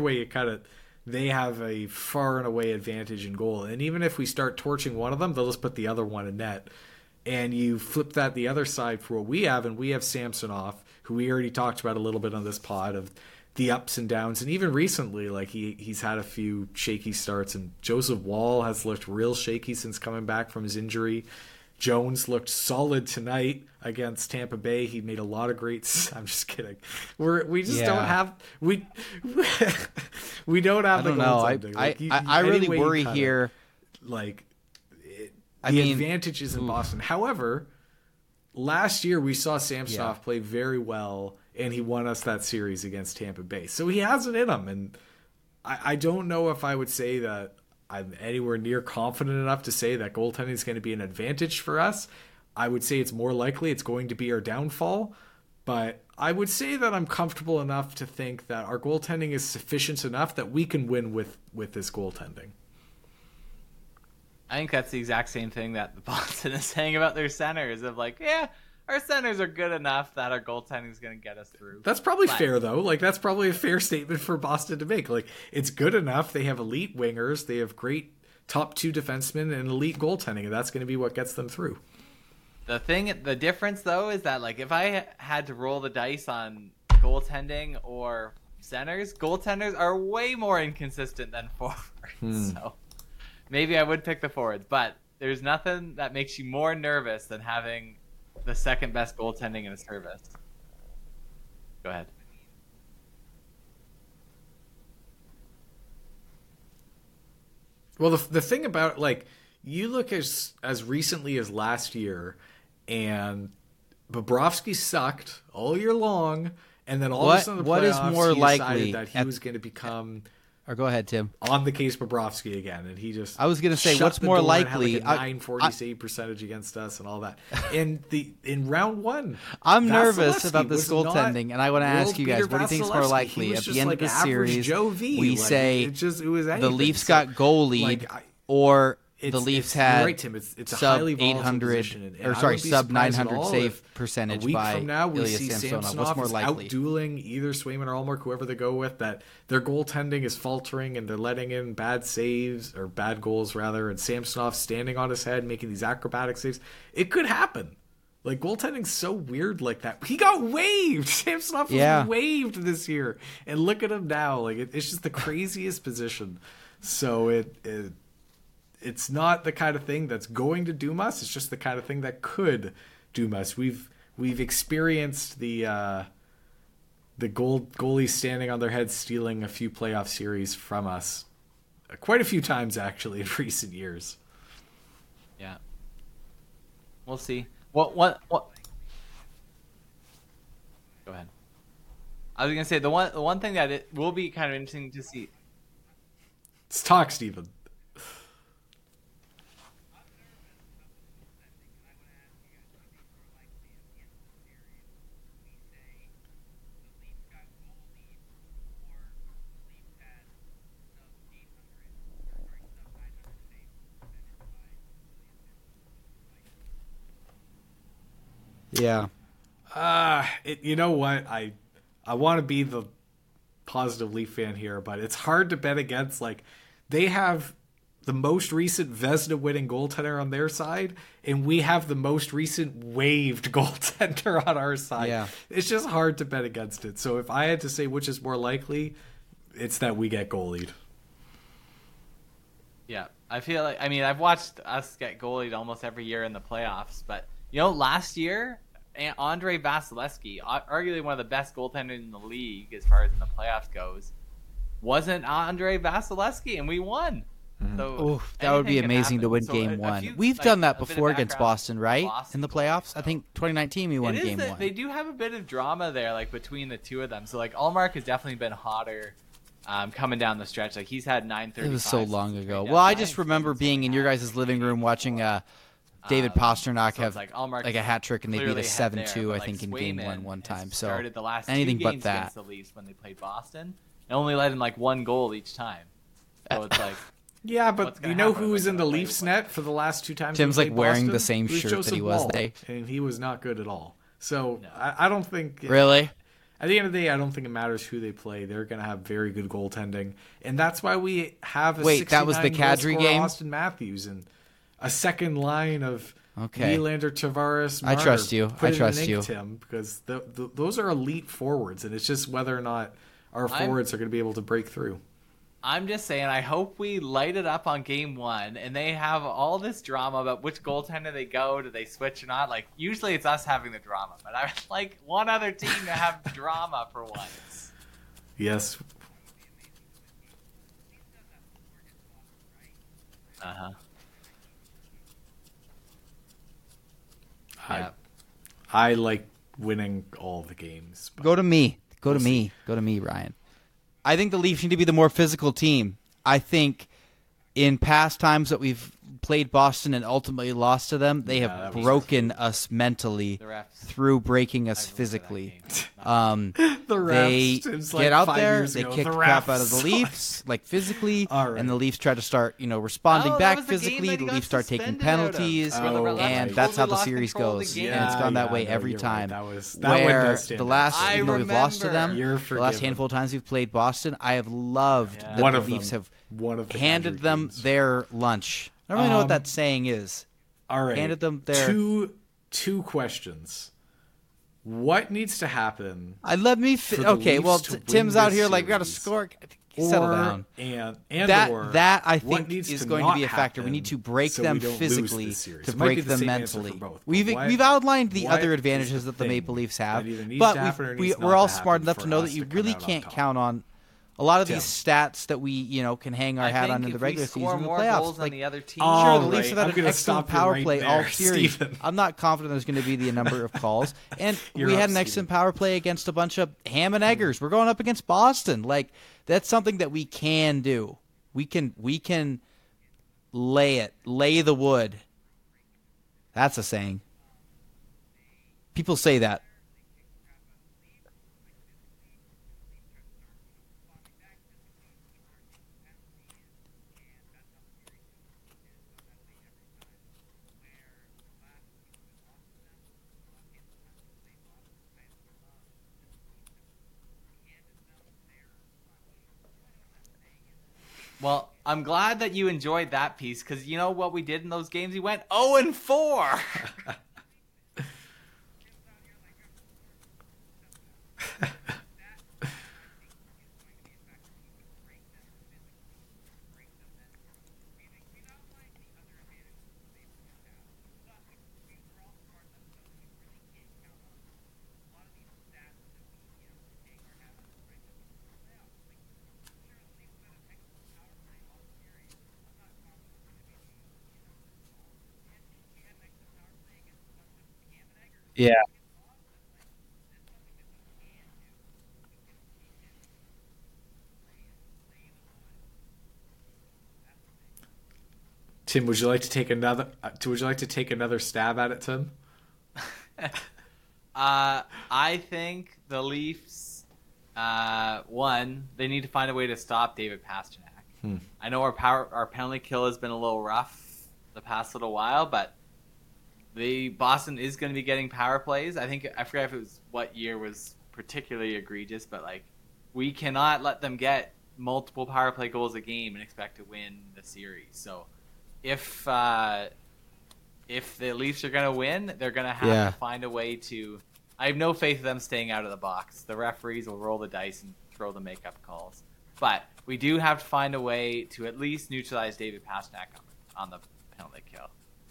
they have a far and away advantage in goal. And even if we start torching one of them, they'll just put the other one in net. And you flip that the other side for what we have, and we have Samsonov, who we already talked about a little bit on this pod, of the ups and downs. And even recently, like, he's had a few shaky starts, and Joseph Woll has looked real shaky since coming back from his injury. Jones looked solid tonight against Tampa Bay. He made a lot of great. I'm just kidding. We don't have we don't have the goaltending. I really worry here. Like, the advantage is in Boston. However, last year we saw Samsonov play very well, and he won us that series against Tampa Bay. So he has it in him, and I don't know if I would say that I'm anywhere near confident enough to say that goaltending is going to be an advantage for us. I would say it's more likely it's going to be our downfall, but I would say that I'm comfortable enough to think that our goaltending is sufficient enough that we can win with this goaltending. I think that's the exact same thing that Boston is saying about their centers, of like, yeah, our centers are good enough that our goaltending is going to get us through. That's probably fair, though. Like, that's probably a fair statement for Boston to make. Like, it's good enough. They have elite wingers. They have great top two defensemen and elite goaltending, and that's going to be what gets them through. The difference, though, is that, like, if I had to roll the dice on goaltending or centers, goaltenders are way more inconsistent than forwards. So maybe I would pick the forwards, but there's nothing that makes you more nervous than having the second best goaltending in a service. Go ahead. Well, the thing about, like, you look as recently as last year, and Bobrovsky sucked all year long, and then all of a sudden the playoffs, he decided that he was going to become. Or go ahead, Tim. On the case Bobrovsky again, and he just. I was going to say, what's more likely? Had like a 940 save percentage against us and all that. In round one, I'm nervous about this goaltending, and I want to ask you guys, what do you think is more likely? At the end of the series, we say the Leafs got goal lead, or the Leafs had right, Tim. It's a sub highly 800, or sorry, sub 900 save percentage a week by from now, we Ilya see Samsonov. What's more likely? Out-dueling either Swayman or Ullmark, whoever they go with, that their goaltending is faltering and they're letting in bad saves, or bad goals rather, and Samsonov standing on his head making these acrobatic saves. It could happen. Like, goaltending's so weird like that. He got waived. Samsonov was waived this year, and look at him now. Like, it's just the craziest position. So it's not the kind of thing that's going to doom us. It's just the kind of thing that could doom us. We've experienced the goalies standing on their heads, stealing a few playoff series from us, quite a few times actually in recent years. Yeah, we'll see. What? Go ahead. I was gonna say the one thing that it will be kind of interesting to see. Let's talk, Steven. Yeah. You know what? I want to be the positive Leaf fan here, but it's hard to bet against, like, They have the most recent Vezina winning goaltender on their side, and we have the most recent waived goaltender on our side. Yeah. It's just hard to bet against it. So if I had to say which is more likely, it's that we get goalied. Yeah, I feel like, I mean, I've watched us get goalied almost every year in the playoffs, but, you know, last year, Andre Vasilevsky, arguably one of the best goaltenders in the league as far as in the playoffs goes, wasn't Andre Vasilevsky, and we won. So that would be anything can amazing to happen. win So game a one. few, We've like, done that a bit of before against background Boston, right? Boston In the playoffs? so. I think 2019 we won It is game that one. they do have a bit of drama there, like between the two of them. So like Allmark has definitely been hotter coming down the stretch. Like he's had 935. It was so long ago. straight Well, I down just lines. remember being in your guys' living room watching David Pastrnak so have it's like Allmark like a hat trick, and they beat clearly us ahead 7-2, there, I but, think, in like, game Swayman one time. has So started the last anything two but games that. against the Leafs when they played Boston, and only let in like one goal each time. So it's like. Yeah, but What's gonna you know happen? who was Like, in the they'll play Leafs with net for the last two times? Tim's, we like, played wearing the Boston? same It was shirt that Joseph he was Woll, today. and he was not good at all. So I don't think Really? At the end of the day, I don't think it matters who they play. They're going to have very good goaltending, and that's why we have a Wait, that was the 69 goal Kadri scorer, game? Austin Matthews, and a second line of Okay. Nylander, Tavares. I Marner. trust you. Put I it in trust ink, you. Tim, because those are elite forwards, and it's just whether or not our forwards are going to be able to break through. I'm just saying, I hope we light it up on game one, and they have all this drama about which goaltender they go, do they switch or not. Like, usually it's us having the drama, but I would like one other team to have drama for once. Yes. Uh-huh. I, Yeah. I like winning all the games. but Go to me. Go to We'll me. Go to me, Ryan. I think the Leafs need to be the more physical team. I think in past times that we've played Boston and ultimately lost to them, they Yeah, have that was- broken us mentally The refs. through breaking us I remember that physically. game. The They refs. It was get like out 5 there, years they ago. kick The the crap out of refs. the Leafs, like physically, All right. and the Leafs try to start, responding Oh, that back was the game physically. that he The got Leafs start taking suspended out of. penalties, Oh, Where the refs and right. that's how the lost series control of the goes. game. And it's gone that way no, every you're right. time. That one Where does stand the out. last, I we've lost to them, You're the last forgiven. handful of times we've played Boston, I have loved Yeah. that One the of Leafs them. have One of the handed Kadri them games. their lunch. I don't really know what that saying is. All right. handed them their- two questions. What needs to happen? Let me. For the Okay, well, Leafs to Tim's win out this here like we got to series. score. Settle down. And That I what think needs is to going to not be a factor. We happen need to break so them we don't lose physically this series? to It might be break the them same answer for mentally. both, but We've outlined the what other is advantages the that the thing Maple Leafs have, that either needs but to happen or we're needs not all to smart happen enough to for know us that you to come really out on can't top? count on a lot of Tim. these stats that we can hang our I hat think on in if the we regular score season and the more playoffs. goals than Like, the other team, Oh, sure, the right. Leafs have had I'm an gonna excellent stop you power right play there, all series. Steven. I'm not confident there's going to be the number of calls. And You're we up, had an Steven. excellent power play against a bunch of ham and eggers. We're going up against Boston. Like, that's something that we can do. We can lay the wood. That's a saying. People say that. Well, I'm glad that you enjoyed that piece because you know what we did in those games? We went 0-4. Yeah. Tim, would you like to take another? Would you like to take another stab at it, Tim? I think the Leafs, one, they need to find a way to stop David Pastrnak. I know our penalty kill has been a little rough the past little while, but Boston is going to be getting power plays. I forget if it was what year was particularly egregious, but like we cannot let them get multiple power play goals a game and expect to win the series. So if the Leafs are going to win, they're going to have to find a way to. I have no faith in them staying out of the box. The referees will roll the dice and throw the makeup calls. But we do have to find a way to at least neutralize David Pastrnak on the penalty kill.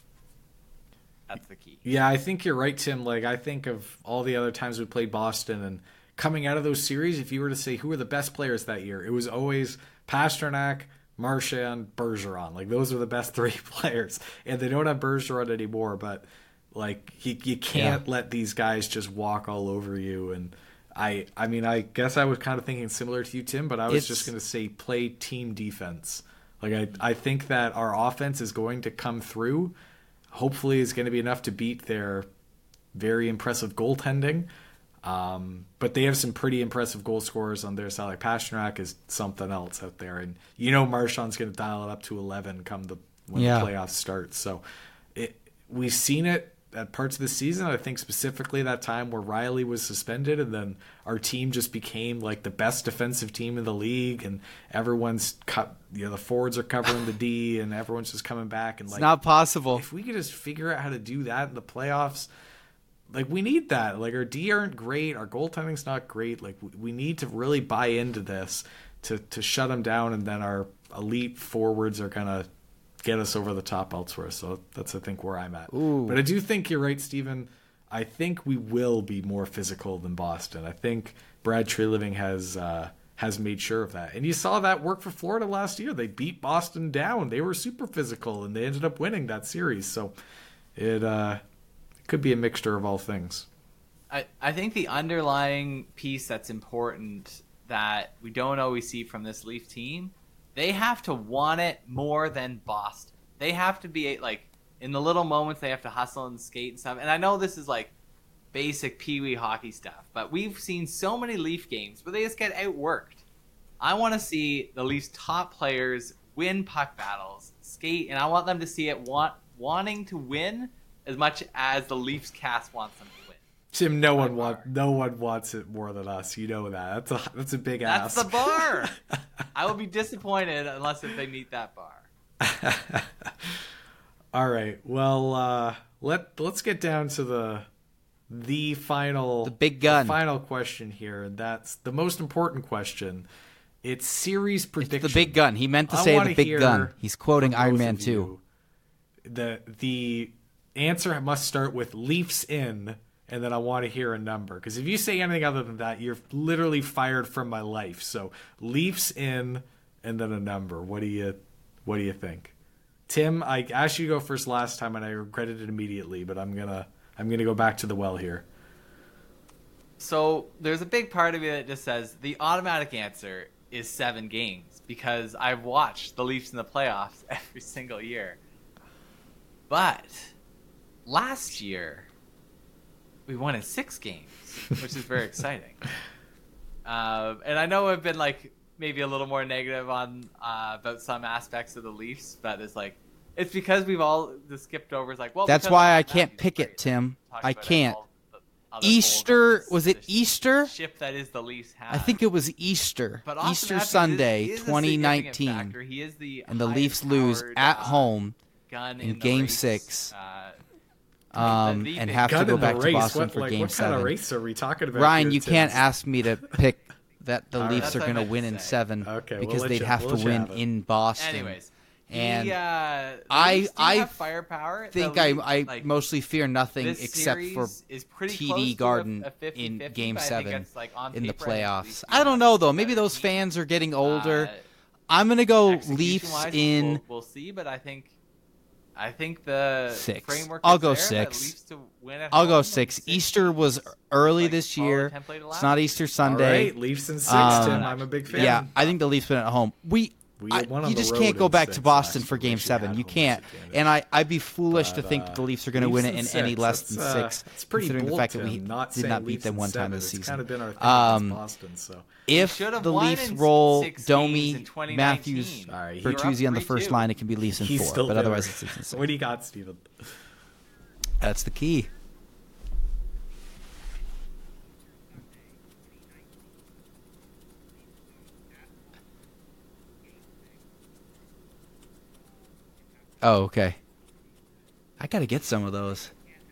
That's the key. Yeah, I think you're right, Tim. Like, I think of all the other times we played Boston, and coming out of those series, if you were to say who were the best players that year, it was always Pastrnak, Marchand, Bergeron. Like, those are the best three players. And they don't have Bergeron anymore, but like you can't let these guys just walk all over you. And I mean, I guess I was kind of thinking similar to you, Tim, but I was just going to say play team defense. Like, I think that our offense is going to come through. Hopefully is going to be enough to beat their very impressive goaltending. But they have some pretty impressive goal scorers on their side. Like Pastrnak is something else out there. And Marchand's going to dial it up to 11 when the playoffs start. So we've seen it at parts of the season. I think specifically that time where Riley was suspended, and then our team just became like the best defensive team in the league, and everyone's the forwards are covering the D, and everyone's just coming back. And it's not possible. If we could just figure out how to do that in the playoffs, like we need that. Like our D aren't great, our goaltending's not great. Like we need to really buy into this to shut them down, and then our elite forwards are gonna get us over the top elsewhere. So that's, I think, where I'm at. Ooh. But I do think you're right, Stephen. I think we will be more physical than Boston. I think Brad Treliving has made sure of that. And you saw that work for Florida last year. They beat Boston down. They were super physical, and they ended up winning that series. So it could be a mixture of all things. I think the underlying piece that's important that we don't always see from this Leaf team, they have to want it more than Boston. They have to be like in the little moments they have to hustle and skate and stuff. And I know this is like basic peewee hockey stuff, but we've seen so many Leaf games where they just get outworked. I want to see the Leafs top players win puck battles, skate, and I want them to see it wanting to win as much as the Leafs cast wants them to win. Tim, no one wants it more than us. You know that. That's a big ask. That's the bar. I will be disappointed unless if they meet that bar. All right. Well, let's get down to the final big gun. The final question here, and that's the most important question. It's series prediction. It's the big gun. He meant to say the big gun. He's quoting Iron Man 2. The answer must start with Leafs in. And then I want to hear a number. Because if you say anything other than that, you're literally fired from my life. So Leafs in, and then a number. What do you think? Tim, I asked you to go first last time, and I regretted it immediately. But I'm gonna go back to the well here. So there's a big part of me that just says the automatic answer is 7 games. Because I've watched the Leafs in the playoffs every single year. But last year we won in 6 games, which is very exciting. And I know I've been like maybe a little more negative on about some aspects of the Leafs, but it's because we've all just skipped over. It's like, well, that's why I can't pick it, Tim. I can't. Easter, was it Easter? Ship that is the Leafs have. I think it was Easter. But Easter Sunday, 2019, and the Leafs lose at home in Game 6. And have to go back to Boston for Game 7. What kind of race are we talking about? Ryan, you can't ask me to pick that the Leafs are going to win in 7 because they'd have to win in Boston. Anyways, and I think I mostly fear nothing except for TD Garden in Game 7 in the playoffs. I don't know, though. Maybe those fans are getting older. I'm going to go Leafs in. We'll see, but I think the 6. framework I'll is go there, 6. I'll go 6. Easter was early this year. It's not Easter Sunday. All right, Leafs in 6, Tim. I'm a big fan. Yeah, I think the Leafs win at home. You just can't go back to Boston for Game 7. You can't. And I'd be foolish to think that the Leafs are going to win it in any less than 6, considering the fact that we did not beat them one time this season. It's kind of been our thing Boston, so. If the Leafs roll Domi, Matthews, Bertuzzi on the first line, it can be Leafs in 4. But otherwise, it's 6 and 6. What do you got, Steven? That's the key. Oh, okay. I gotta get some of those.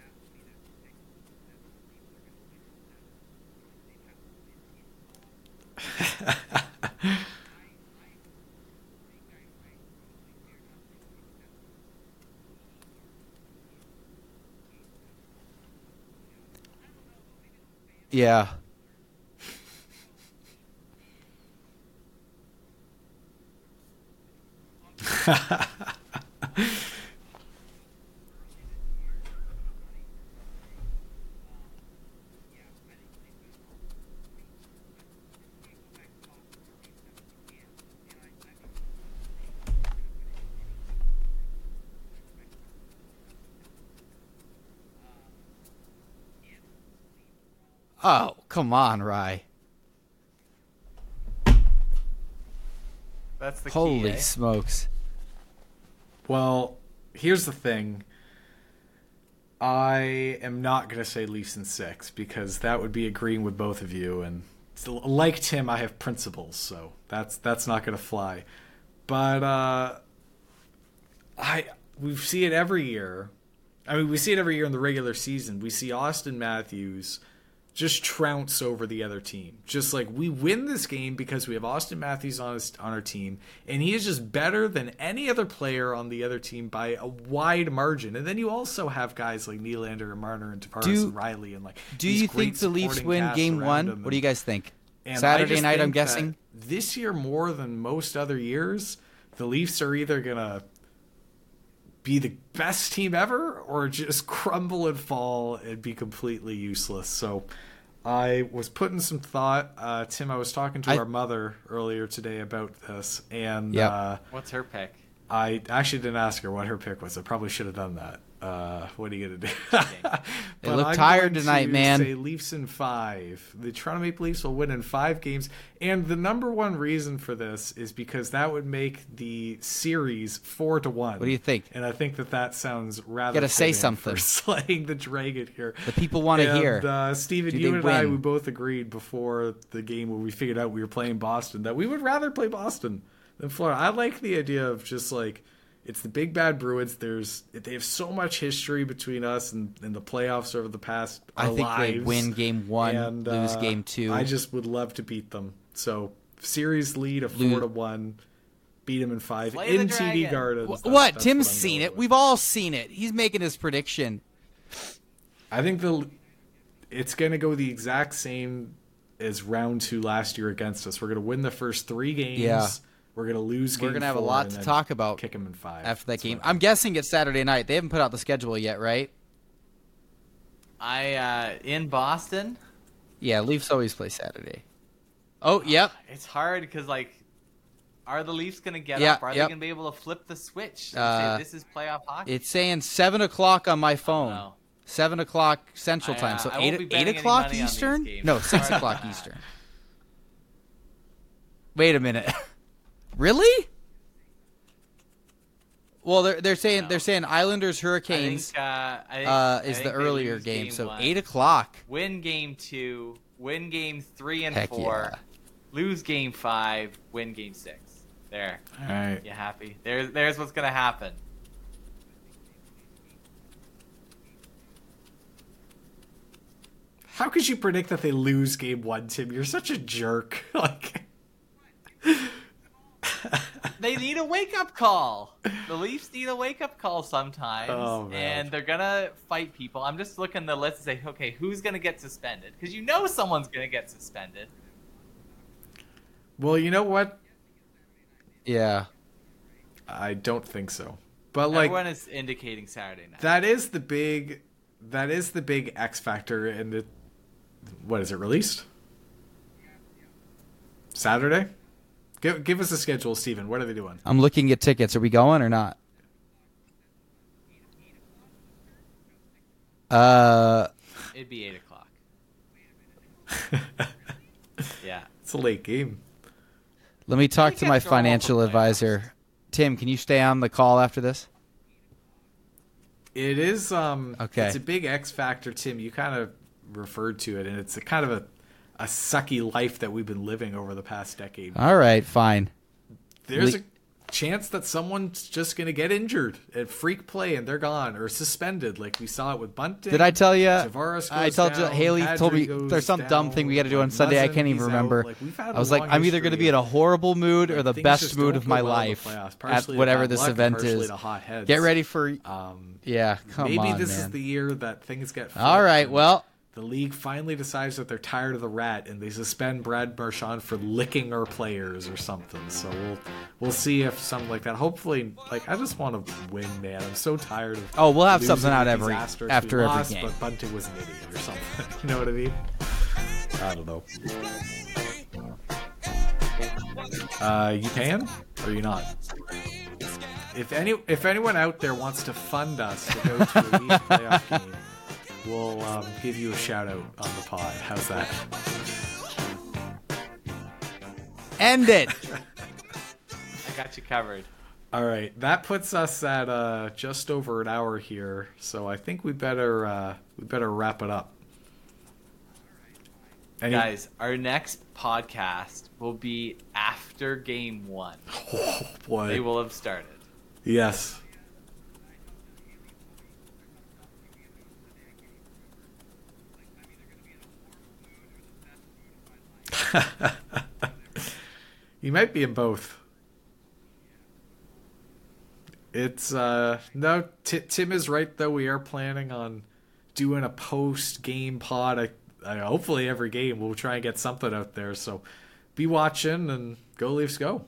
Yeah. Oh, come on, Rye. That's the Holy key. smokes. Well, here's the thing. I am not going to say Leafs in 6 because that would be agreeing with both of you. And like Tim, I have principles, so that's not going to fly. But we see it every year. I mean, we see it every year in the regular season. We see Austin Matthews just trounce over the other team. Just like, we win this game because we have Austin Matthews on our team, and he is just better than any other player on the other team by a wide margin. And then you also have guys like Nylander and Marner and Tavares and Riley. And like, do you think the Leafs win game 1? What do you guys think? And Saturday night, I'm guessing? This year, more than most other years, the Leafs are either going to be the best team ever or just crumble and fall and be completely useless. So I was putting some thought. Tim, I was talking to our mother earlier today about this. And what's her pick? I actually didn't ask her what her pick was. I probably should have done that. What are you going to do? They look tired tonight, man. Say Leafs in 5. The Toronto Maple Leafs will win in 5 games. And the number one reason for this is because that would make the series 4-1. What do you think? And I think that sounds rather gotta say something for slaying the dragon here. The people want to hear. Steven, you and I, we both agreed before the game when we figured out we were playing Boston that we would rather play Boston than Florida. I like the idea of just like, it's the big bad Bruins. They have so much history between us and the playoffs over the past. I think lives. they win game 1, and, lose game 2. I just would love to beat them. So series lead of 4-1, beat them in 5 Play in the TD Dragon. Gardens. What? Tim's seen it. We've all seen it. He's making his prediction. I think it's going to go the exact same as round 2 last year against us. We're going to win the first 3 games. Yeah. We're going to lose game 4. We're going to have a lot to talk about kick them in 5 after that game. I'm guessing it's Saturday night. They haven't put out the schedule yet, right? In Boston? Yeah, Leafs always play Saturday. Oh, yep. It's hard because, like, are the Leafs going to get up? Are they going to be able to flip the switch and say this is playoff hockey? It's saying 7 o'clock on my phone. Oh, no. 7 o'clock Central Time. So I won't be 8 o'clock Eastern? No, 6 o'clock Eastern. Wait a minute. Really? Well, they're saying Islanders Hurricanes is the earlier game, so 8 o'clock. Win game 2, win game 3 and Heck 4, yeah. lose game 5, win game 6. There. All right. You happy? There's what's gonna happen. How could you predict that they lose game 1, Tim? You're such a jerk. Like. They need a wake-up call. The Leafs need a wake-up call sometimes, and they're going to fight people. I'm just looking at the list and say, okay, who's going to get suspended? Because you know someone's going to get suspended. Well, you know what? Yeah. I don't think so. But like, everyone is indicating Saturday night. That is the big X factor in the. What is it released? Saturday? Give us a schedule, Steven. What are they doing? I'm looking at tickets. Are we going or not? It'd be 8 o'clock. Yeah. It's a late game. Let me talk to my financial advisor. Tim, can you stay on the call after this? It is okay. It's a big X factor, Tim. You kind of referred to it, and it's a kind of a sucky life that we've been living over the past decade. All right, fine. chance that someone's just going to get injured at freak play and they're gone or suspended, like we saw it with Bunting. Did I tell you? Tavares I told you. Haley told me there's some dumb thing we got to do on Sunday. I can't even remember. I was like, I'm either going to be in a horrible mood or the best mood of my life at whatever this event is. Get ready for. Yeah, come on, maybe this man. is the year that things get flipped. All right, well. The league finally decides that they're tired of the rat and they suspend Brad Marchand for licking our players or something. So we'll see if something like that. Hopefully, like, I just want to win, man. I'm so tired of. Oh, we'll have something out after every game. But Bunting was an idiot or something. You know what I mean? I don't know. You paying or you not? If anyone out there wants to fund us to go to a league playoff game, we'll give you a shout out on the pod. How's that? End it. I got you covered. All right, that puts us at just over an hour here, so I think we better wrap it up. Guys, our next podcast will be after Game 1. Oh boy, they will have started. Yes. You might be in both. It's no. Tim is right though. We are planning on doing a post-game pod. I hopefully every game we'll try and get something out there. So be watching and go Leafs go.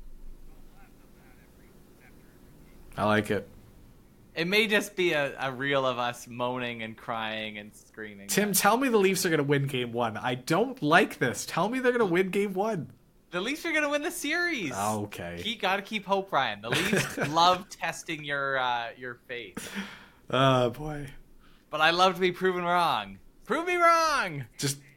I like it. It may just be a reel of us moaning and crying and screaming. Tim, tell me the Leafs are going to win Game 1. I don't like this. Tell me they're going to win Game 1. The Leafs are going to win the series. Okay. You got to keep hope, Ryan. The Leafs love testing your faith. Oh, boy. But I love to be proven wrong. Prove me wrong! Just